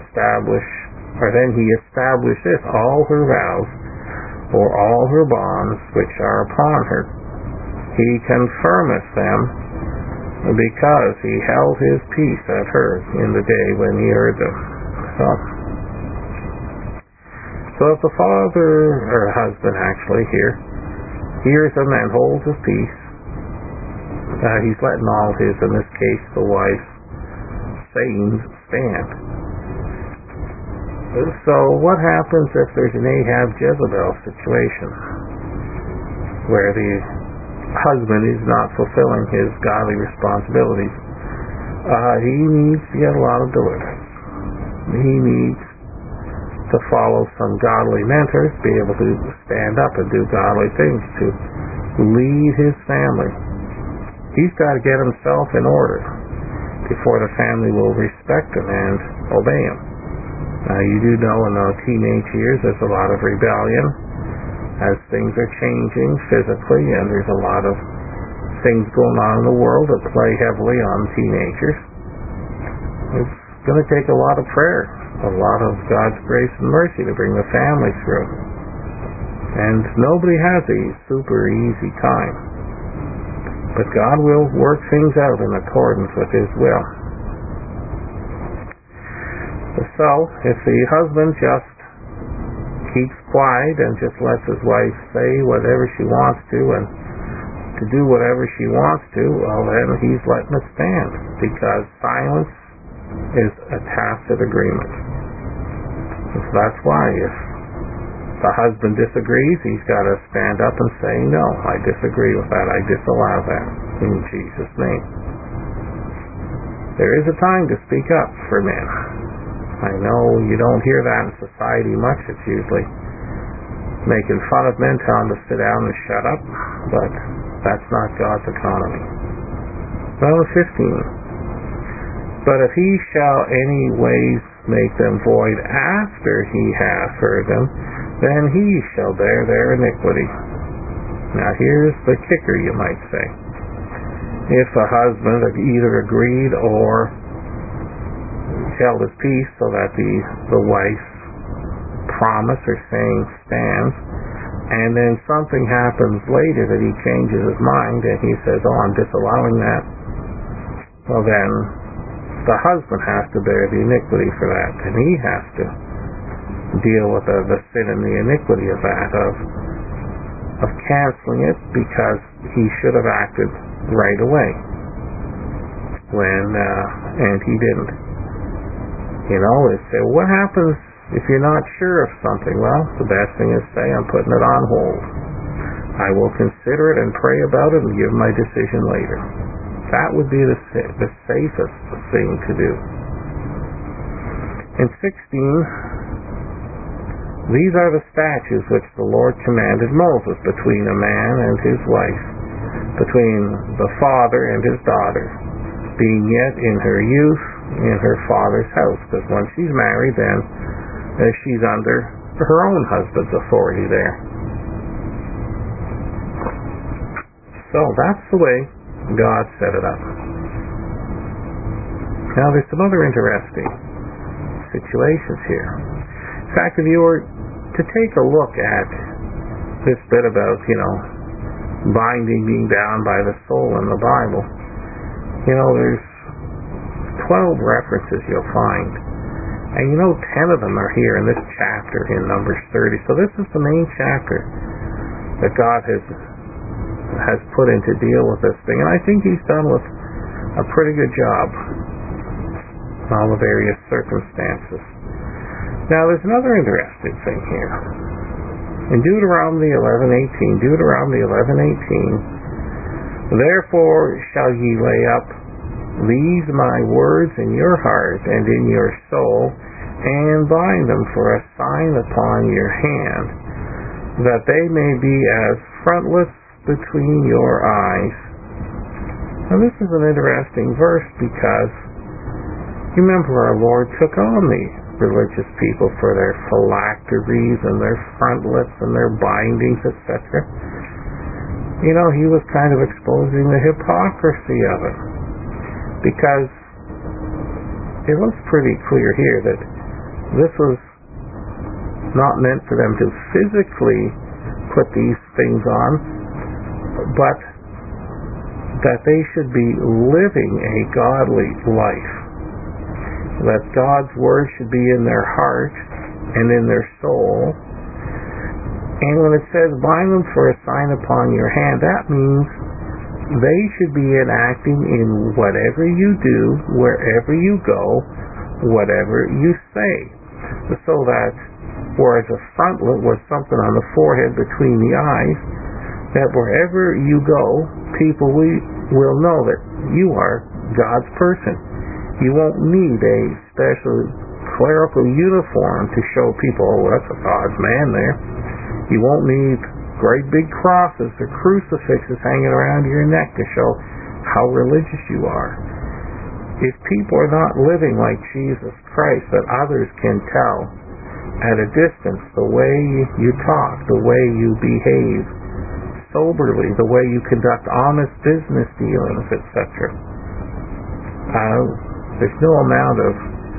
establisheth all her vows, or all her bonds which are upon her. He confirmeth them, because he held his peace at her in the day when he heard them. So if the father, or husband actually here, hears them and holds his peace, he's letting all his, in this case the wife's, sayings stand. So what happens if there's an Ahab-Jezebel situation where the husband is not fulfilling his godly responsibilities? He needs to get a lot of deliverance. He needs to follow some godly mentors, be able to stand up and do godly things, to lead his family. He's got to get himself in order before the family will respect him and obey him. You do know in the teenage years there's a lot of rebellion as things are changing physically, and there's a lot of things going on in the world that play heavily on teenagers. It's going to take a lot of prayer, a lot of God's grace and mercy to bring the family through. And nobody has a super easy time. But God will work things out in accordance with His will. So, if the husband just keeps quiet and just lets his wife say whatever she wants to and to do whatever she wants to, well then he's letting it stand, because silence is a tacit agreement. And so that's why if the husband disagrees, he's got to stand up and say, no, I disagree with that, I disallow that, in Jesus' name. There is a time to speak up for men. I know you don't hear that in society much. It's usually making fun of men, telling them to sit down and shut up. But That's not God's economy. Well, 15. But if he shall any ways make them void after he hath heard them, then he shall bear their iniquity. Now here's the kicker, you might say. If a husband have either agreed or held his peace so that the wife's promise or saying stands, and then something happens later that he changes his mind and he says, oh, I'm disallowing that, well then the husband has to bear the iniquity for that, and he has to deal with the sin and the iniquity of that, of canceling it because he should have acted right away and he didn't. You know, say, what happens if you're not sure of something? Well, the best thing is say, I'm putting it on hold. I will consider it and pray about it and give my decision later. That would be the safest thing to do. In 16, these are the statutes which the Lord commanded Moses between a man and his wife, between the father and his daughter, being yet in her youth in her father's house. Because when she's married, then she's under her own husband's authority there. So that's the way God set it up. Now there's some other interesting situations here. In fact, if you were to take a look at this bit about, being bound by the soul in the Bible, there's 12 references you'll find. And 10 of them are here in this chapter in Numbers 30. So this is the main chapter that God has put in to deal with this thing. And I think he's done with a pretty good job in all the various circumstances. Now there's another interesting thing here. In Deuteronomy 11:18, therefore shall ye lay up these my words in your heart and in your soul, and bind them for a sign upon your hand, that they may be as frontlets between your eyes. Now this is an interesting verse because you remember our Lord took on the religious people for their phylacteries and their frontlets and their bindings, etc. He was kind of exposing the hypocrisy of it, because it looks pretty clear here that this was not meant for them to physically put these things on, but that they should be living a godly life, that God's word should be in their heart and in their soul. And when it says bind them for a sign upon your hand, that means they should be enacting in whatever you do, wherever you go, whatever you say. So that, whereas a frontlet was something on the forehead between the eyes, that wherever you go, people will know that you are God's person. You won't need a special clerical uniform to show people, oh, that's a God's man there. You won't need great big crosses or crucifixes hanging around your neck to show how religious you are. If people are not living like Jesus Christ, that others can tell at a distance the way you talk, the way you behave soberly, the way you conduct honest business dealings, etc. There's no amount of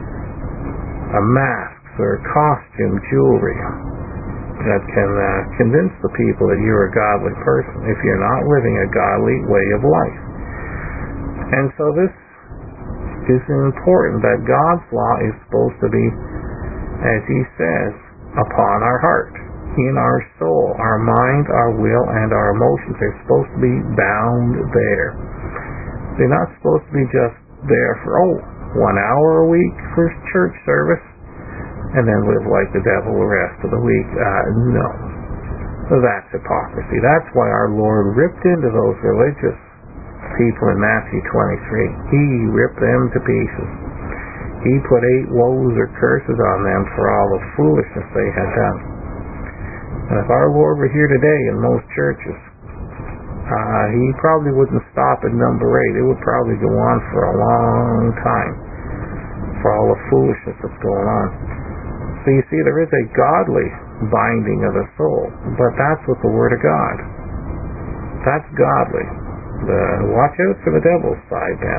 masks or costume jewelry that can convince the people that you're a godly person if you're not living a godly way of life. And so this is important, that God's law is supposed to be, as he says, upon our heart, in our soul, our mind, our will, and our emotions. They're supposed to be bound there. They're not supposed to be just there for 1 hour a week for church service and then live like the devil the rest of the week. No. So that's hypocrisy. That's why our Lord ripped into those religious people in Matthew 23. He ripped them to pieces. He put 8 woes or curses on them for all the foolishness they had done. And if our Lord were here today in most churches, he probably wouldn't stop at number 8. It would probably go on for a long time, for all the foolishness that's going on. So you see, there is a godly binding of the soul, but that's with the Word of God. That's godly. Watch out for the devil's side then.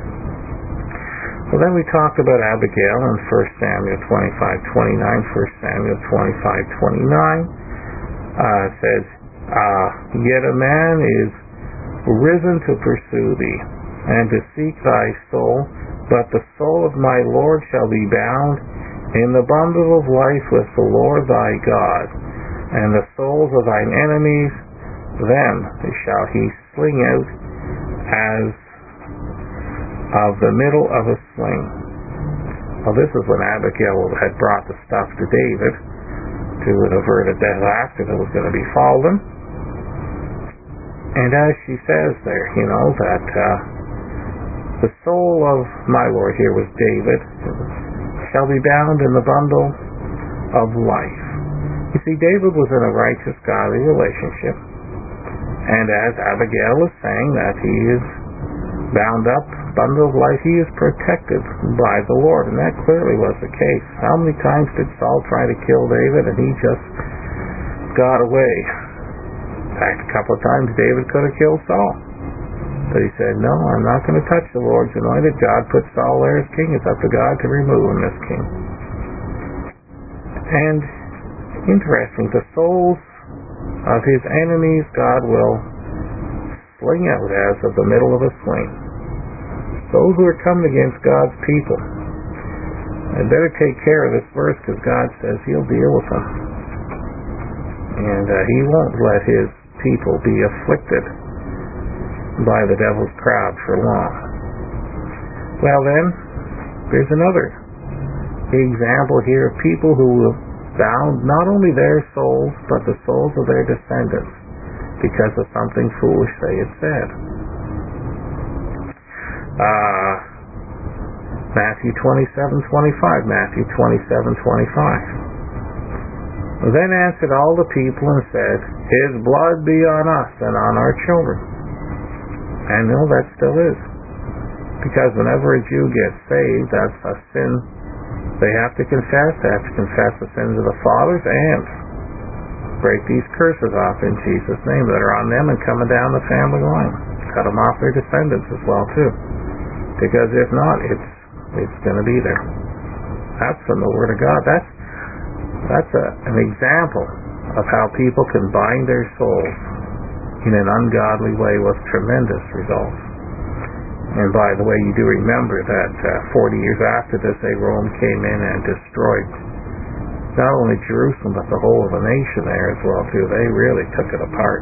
So then we talked about Abigail in 1 Samuel 25:29. 1 Samuel 25:29 says, yet a man is risen to pursue thee, and to seek thy soul, but the soul of my Lord shall be bound in the bundle of life with the Lord thy God, and the souls of thine enemies, them shall he sling out as of the middle of a sling. Well, this is when Abigail had brought the stuff to David to avert a death actor that was going to befall them. And as she says there, that the soul of my Lord, here was David, shall be bound in the bundle of life. You see, David was in a righteous, godly relationship. And as Abigail is saying that he is bound up, bundle of life, he is protected by the Lord. And that clearly was the case. How many times did Saul try to kill David and he just got away? In fact, a couple of times David could have killed Saul. But he said, no, I'm not going to touch the Lord's anointed. God put Saul there as king. It's up to God to remove him as king. And interesting, the souls of his enemies God will sling out as of the middle of a sling. Those who are coming against God's people, I better take care of this verse, because God says he'll deal with them. And he won't let his people be afflicted by the devil's crowd for long. Well then, there's another example here of people who will bound not only their souls, but the souls of their descendants, because of something foolish they had said. Matthew 27:25. Matthew 27:25. Then answered all the people and said, his blood be on us and on our children. And that still is. Because whenever a Jew gets saved, that's a sin they have to confess. They have to confess the sins of the fathers and break these curses off in Jesus' name that are on them and coming down the family line. Cut them off their descendants as well too. Because if not, it's going to be there. That's from the Word of God. That's an example of how people can bind their souls in an ungodly way with tremendous results. And by the way, you do remember that 40 years after this, Rome came in and destroyed not only Jerusalem, but the whole of the nation there as well too. They really took it apart.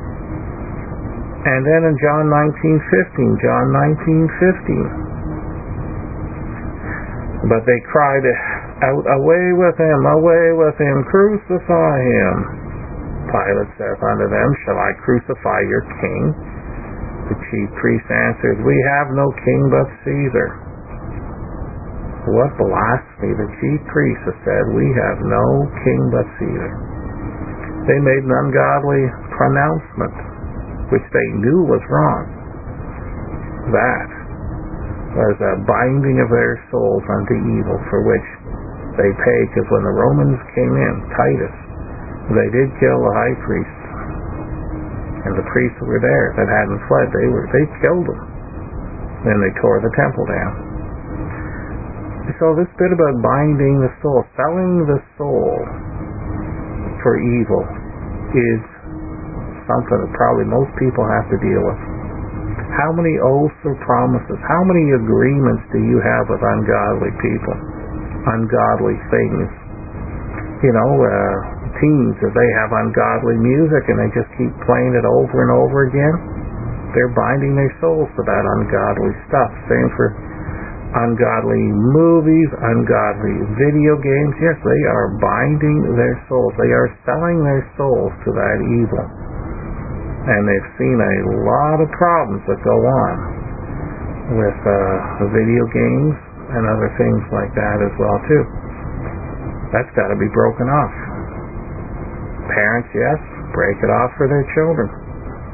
And then in John 19:15, but they cried out, away with him, crucify him. Pilate saith unto them, shall I crucify your king? The chief priests answered, we have no king but Caesar. What blasphemy! The chief priests have said, we have no king but Caesar. They made an ungodly pronouncement, which they knew was wrong. That was a binding of their souls unto evil, for which they paid, because when the Romans came in, Titus, they did kill the high priest. And the priests who were there that hadn't fled, they killed them. Then they tore the temple down. So this bit about binding the soul, selling the soul for evil, is something that probably most people have to deal with. How many oaths or promises, how many agreements do you have with ungodly people? Ungodly things. Teens, if they have ungodly music and they just keep playing it over and over again, they're binding their souls to that ungodly stuff. Same for ungodly movies, ungodly video games. Yes, they are binding their souls. They are selling their souls to that evil. And they've seen a lot of problems that go on with video games and other things like that as well too. That's got to be broken off. Parents, yes, break it off for their children.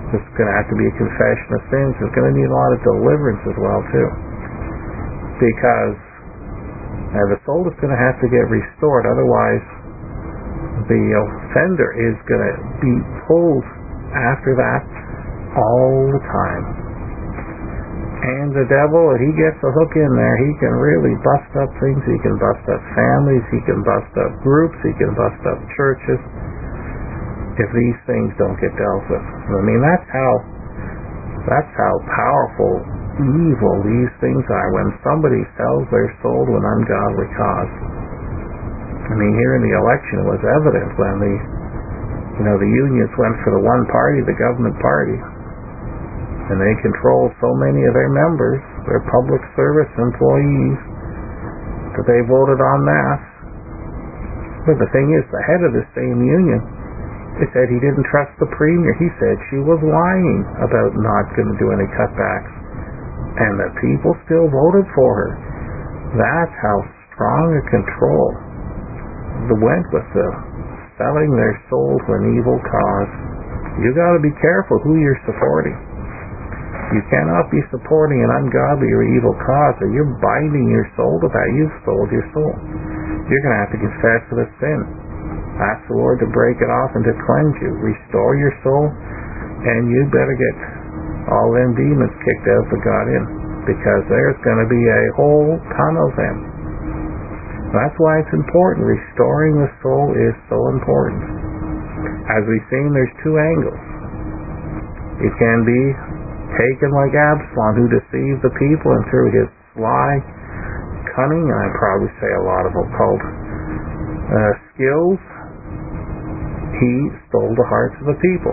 There's going to have to be a confession of sins. There's going to need a lot of deliverance as well, too. Because the soul is going to have to get restored. Otherwise, the offender is going to be pulled after that all the time. And the devil, if he gets a hook in there, he can really bust up things. He can bust up families. He can bust up groups. He can bust up churches if these things don't get dealt with. I mean, that's how powerful evil these things are when somebody sells their soul to an ungodly cause. I mean, here in the election it was evident when the unions went for the one party, the government party, and they controlled so many of their members, their public service employees, that they voted en masse. But the thing is, the head of the same union, they said he didn't trust the premier. He said she was lying about not going to do any cutbacks. And the people still voted for her. That's how strong a control went with the selling their soul to an evil cause. You got to be careful who you're supporting. You cannot be supporting an ungodly or evil cause, or you're binding your soul to that. You've sold your soul. You're going to have to confess to the sin. Ask the Lord to break it off and to cleanse you. Restore your soul, and you better get all them demons kicked out that got in, because there's going to be a whole ton of them. That's why it's important. Restoring the soul is so important. As we've seen, there's two angles. It can be taken like Absalom, who deceived the people, and through his sly cunning, and I'd probably say a lot of occult skills, he stole the hearts of the people.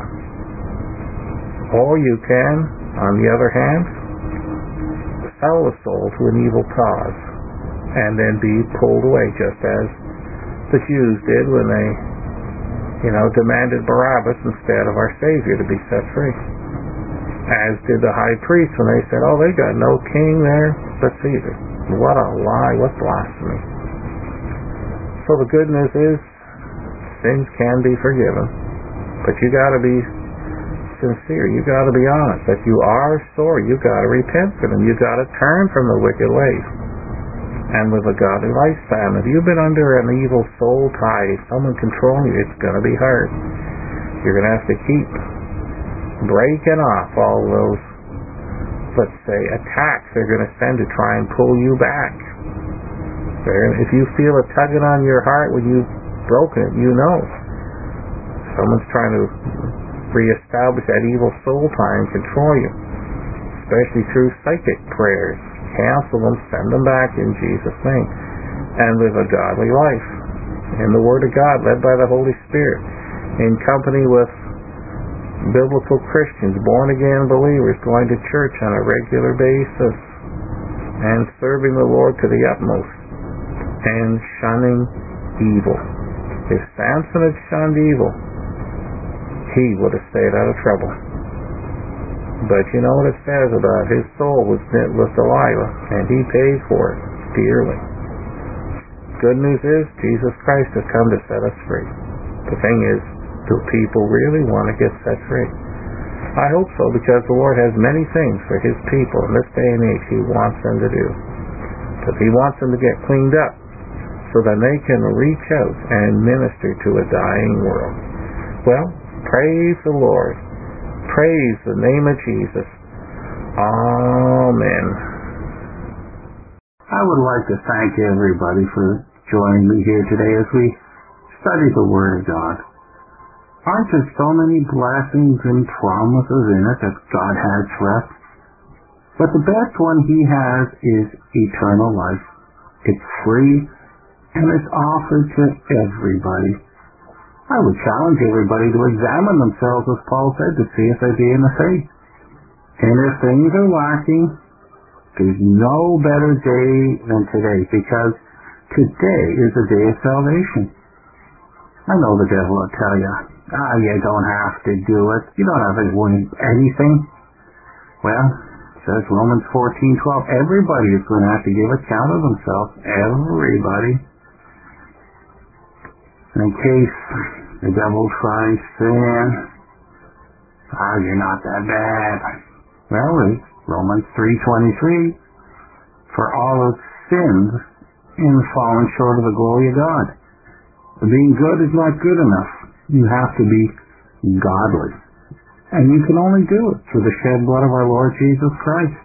Or you can, on the other hand, sell the soul to an evil cause and then be pulled away, just as the Jews did when they, demanded Barabbas instead of our Savior to be set free. As did the high priest when they said, they got no king there but Caesar. What a lie, what blasphemy. So the good news is, sins can be forgiven, but you got to be sincere. You got to be honest that you are sorry. You got to repent for them. You got to turn from the wicked ways and live a godly lifestyle. If you've been under an evil soul tie, someone controlling you, it's going to be hard. You're going to have to keep breaking off all those, let's say, attacks they're going to send to try and pull you back. If you feel a tugging on your heart when you've broken it, someone's trying to reestablish that evil soul tie and control you, especially through psychic prayers. Cancel them, send them back in Jesus' name, and live a godly life in the Word of God, led by the Holy Spirit, in company with biblical Christians, born-again believers, going to church on a regular basis and serving the Lord to the utmost and shunning evil. If Samson had shunned evil, he would have stayed out of trouble. But you know what it says about his soul was knit with Delilah, and he paid for it dearly. Good news is Jesus Christ has come to set us free. The thing is, do people really want to get set free? I hope so, because the Lord has many things for His people in this day and age He wants them to do. Because He wants them to get cleaned up so that they can reach out and minister to a dying world. Well, praise the Lord. Praise the name of Jesus. Amen. I would like to thank everybody for joining me here today as we study the Word of God. Aren't there so many blessings and promises in it that God has for us? But the best one He has is eternal life. It's free and it's offered to everybody. I would challenge everybody to examine themselves, as Paul said, to see if they be in the faith. And if things are lacking, there's no better day than today, because today is the day of salvation. I know the devil will tell you, you don't have to do it. You don't have to win anything. Well, it says Romans 14:12, everybody is going to have to give account of themselves. Everybody. In case the devil tries sin, You're not that bad. Well, it's Romans 3:23. For all have sinned and fallen short of the glory of God. Being good is not good enough. You have to be godly. And you can only do it through the shed blood of our Lord Jesus Christ.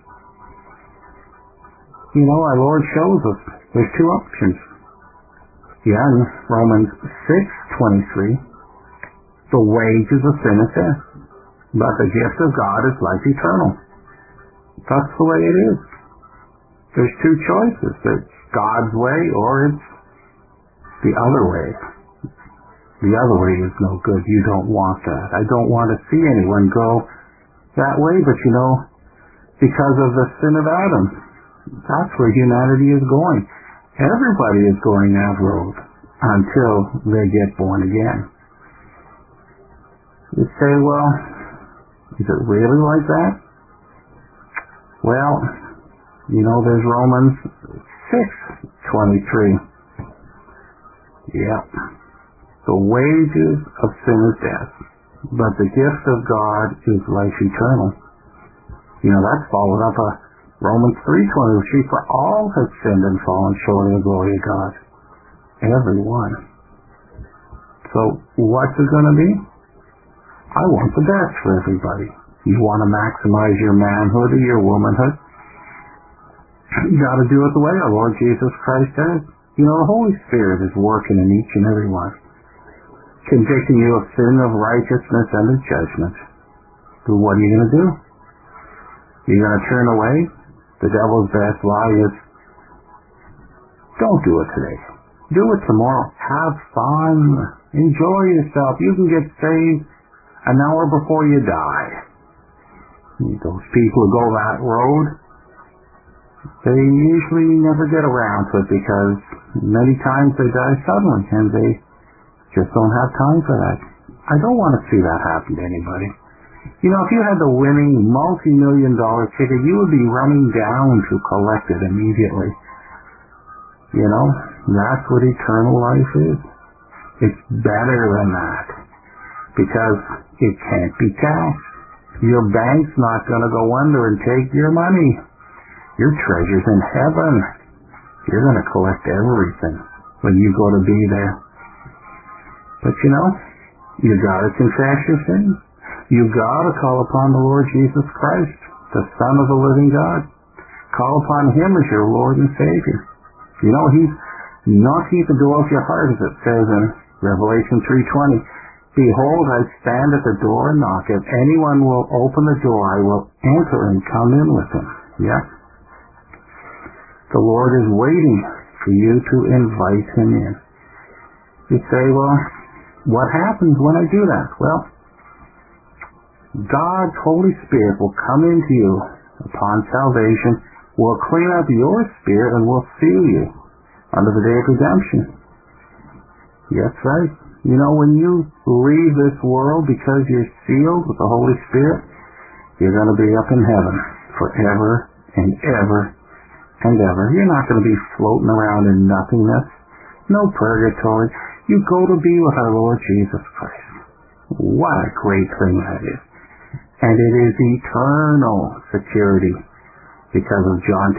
You know, our Lord shows us there's two options. Yeah, in Romans 6:23, the wages of sin is death, but the gift of God is life eternal. That's the way it is. There's two choices. It's God's way or it's the other way. The other way is no good. You don't want that. I don't want to see anyone go that way, but you know, because of the sin of Adam, that's where humanity is going. Everybody is going that road until they get born again. You say, well, is it really like that? Well, you know, there's Romans 6:23. Yep. The wages of sin is death, but the gift of God is life eternal. You know, that's followed up by Romans 3:23. For all have sinned and fallen short of the glory of God. Everyone. So what's it going to be? I want the best for everybody. You want to maximize your manhood or your womanhood? You got to do it the way our Lord Jesus Christ does. You know, the Holy Spirit is working in each and every one, convicting you of sin, of righteousness, and of judgment. So what are you going to do? You're going to turn away? The devil's best lie is, don't do it today. Do it tomorrow. Have fun. Enjoy yourself. You can get saved an hour before you die. Those people who go that road, they usually never get around to it because many times they die suddenly and they just don't have time for that. I don't want to see that happen to anybody. You know, if you had the winning multi-million-dollar ticket, you would be running down to collect it immediately. You know, that's what eternal life is. It's better than that because it can't be taxed. Your bank's not going to go under and take your money. Your treasure's in heaven. You're going to collect everything when you go to be there. But you know, you got to confess your sins. You got to call upon the Lord Jesus Christ, the Son of the living God. Call upon Him as your Lord and Savior. You know, He's knocking at the door of your heart, as it says in Revelation 3:20. Behold, I stand at the door and knock. If anyone will open the door, I will enter and come in with him. Yes? The Lord is waiting for you to invite Him in. You say, well, what happens when I do that? Well, God's Holy Spirit will come into you upon salvation, will clean up your spirit, and will seal you under the day of redemption. Yes, right. You know, when you leave this world because you're sealed with the Holy Spirit, you're going to be up in heaven forever and ever and ever. You're not going to be floating around in nothingness. No purgatory. You go to be with our Lord Jesus Christ. What a great thing that is. And it is eternal security because of John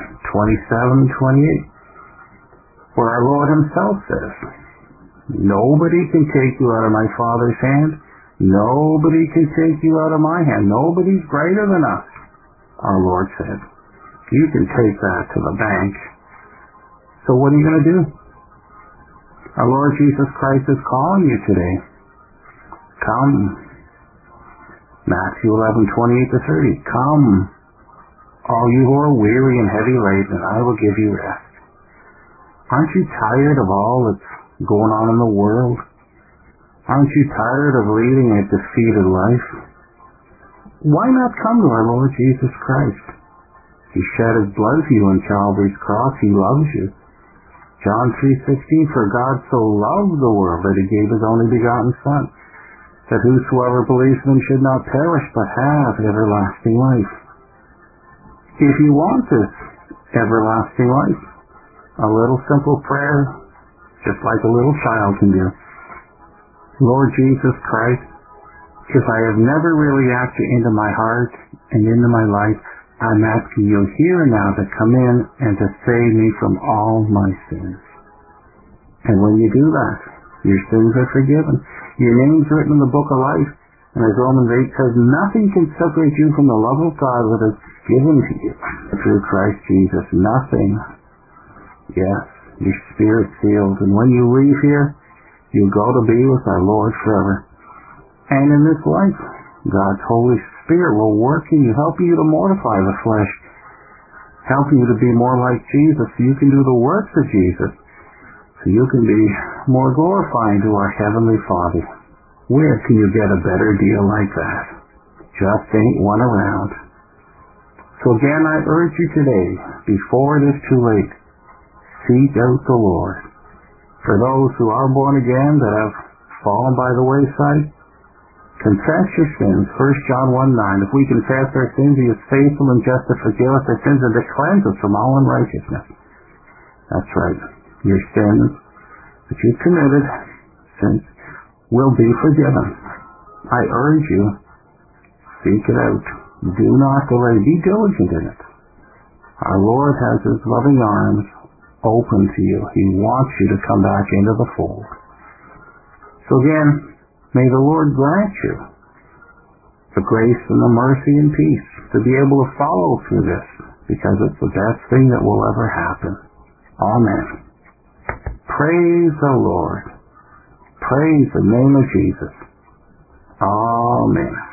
10:27-28, where our Lord Himself says, nobody can take you out of my Father's hand. Nobody can take you out of my hand. Nobody's greater than us, our Lord said. You can take that to the bank. So what are you going to do? Our Lord Jesus Christ is calling you today. Come. Matthew 11:28-30. Come, all you who are weary and heavy laden, and I will give you rest. Aren't you tired of all that's going on in the world? Aren't you tired of leading a defeated life? Why not come to our Lord Jesus Christ? He shed His blood for you on Calvary's cross. He loves you. John 3:16, for God so loved the world that He gave His only begotten Son, that whosoever believes in Him should not perish but have everlasting life. If you want this everlasting life, a little simple prayer, just like a little child can do. Lord Jesus Christ, If I have never really asked you into my heart and into my life, I'm asking you here now to come in and to save me from all my sins. And when you do that, your sins are forgiven. Your name's written in the book of life. And as Romans 8 says, nothing can separate you from the love of God that is given to you through Christ Jesus. Nothing. Yes, your spirit's sealed. And when you leave here, you go to be with our Lord forever. And in this life, God's Holy Spirit will work in you, help you to mortify the flesh, help you to be more like Jesus so you can do the works of Jesus, so you can be more glorifying to our Heavenly Father. Where can you get a better deal like that? Just ain't one around. So again, I urge you today, before it is too late, seek out the Lord. For those who are born again that have fallen by the wayside, confess your sins. 1 John 1:9. If we confess our sins, He is faithful and just to forgive us our sins and to cleanse us from all unrighteousness. That's right. Your sins that you've committed, sins, will be forgiven. I urge you, seek it out. Do not delay. Be diligent in it. Our Lord has His loving arms open to you. He wants you to come back into the fold. So again, may the Lord grant you the grace and the mercy and peace to be able to follow through this, because it's the best thing that will ever happen. Amen. Praise the Lord. Praise the name of Jesus. Amen.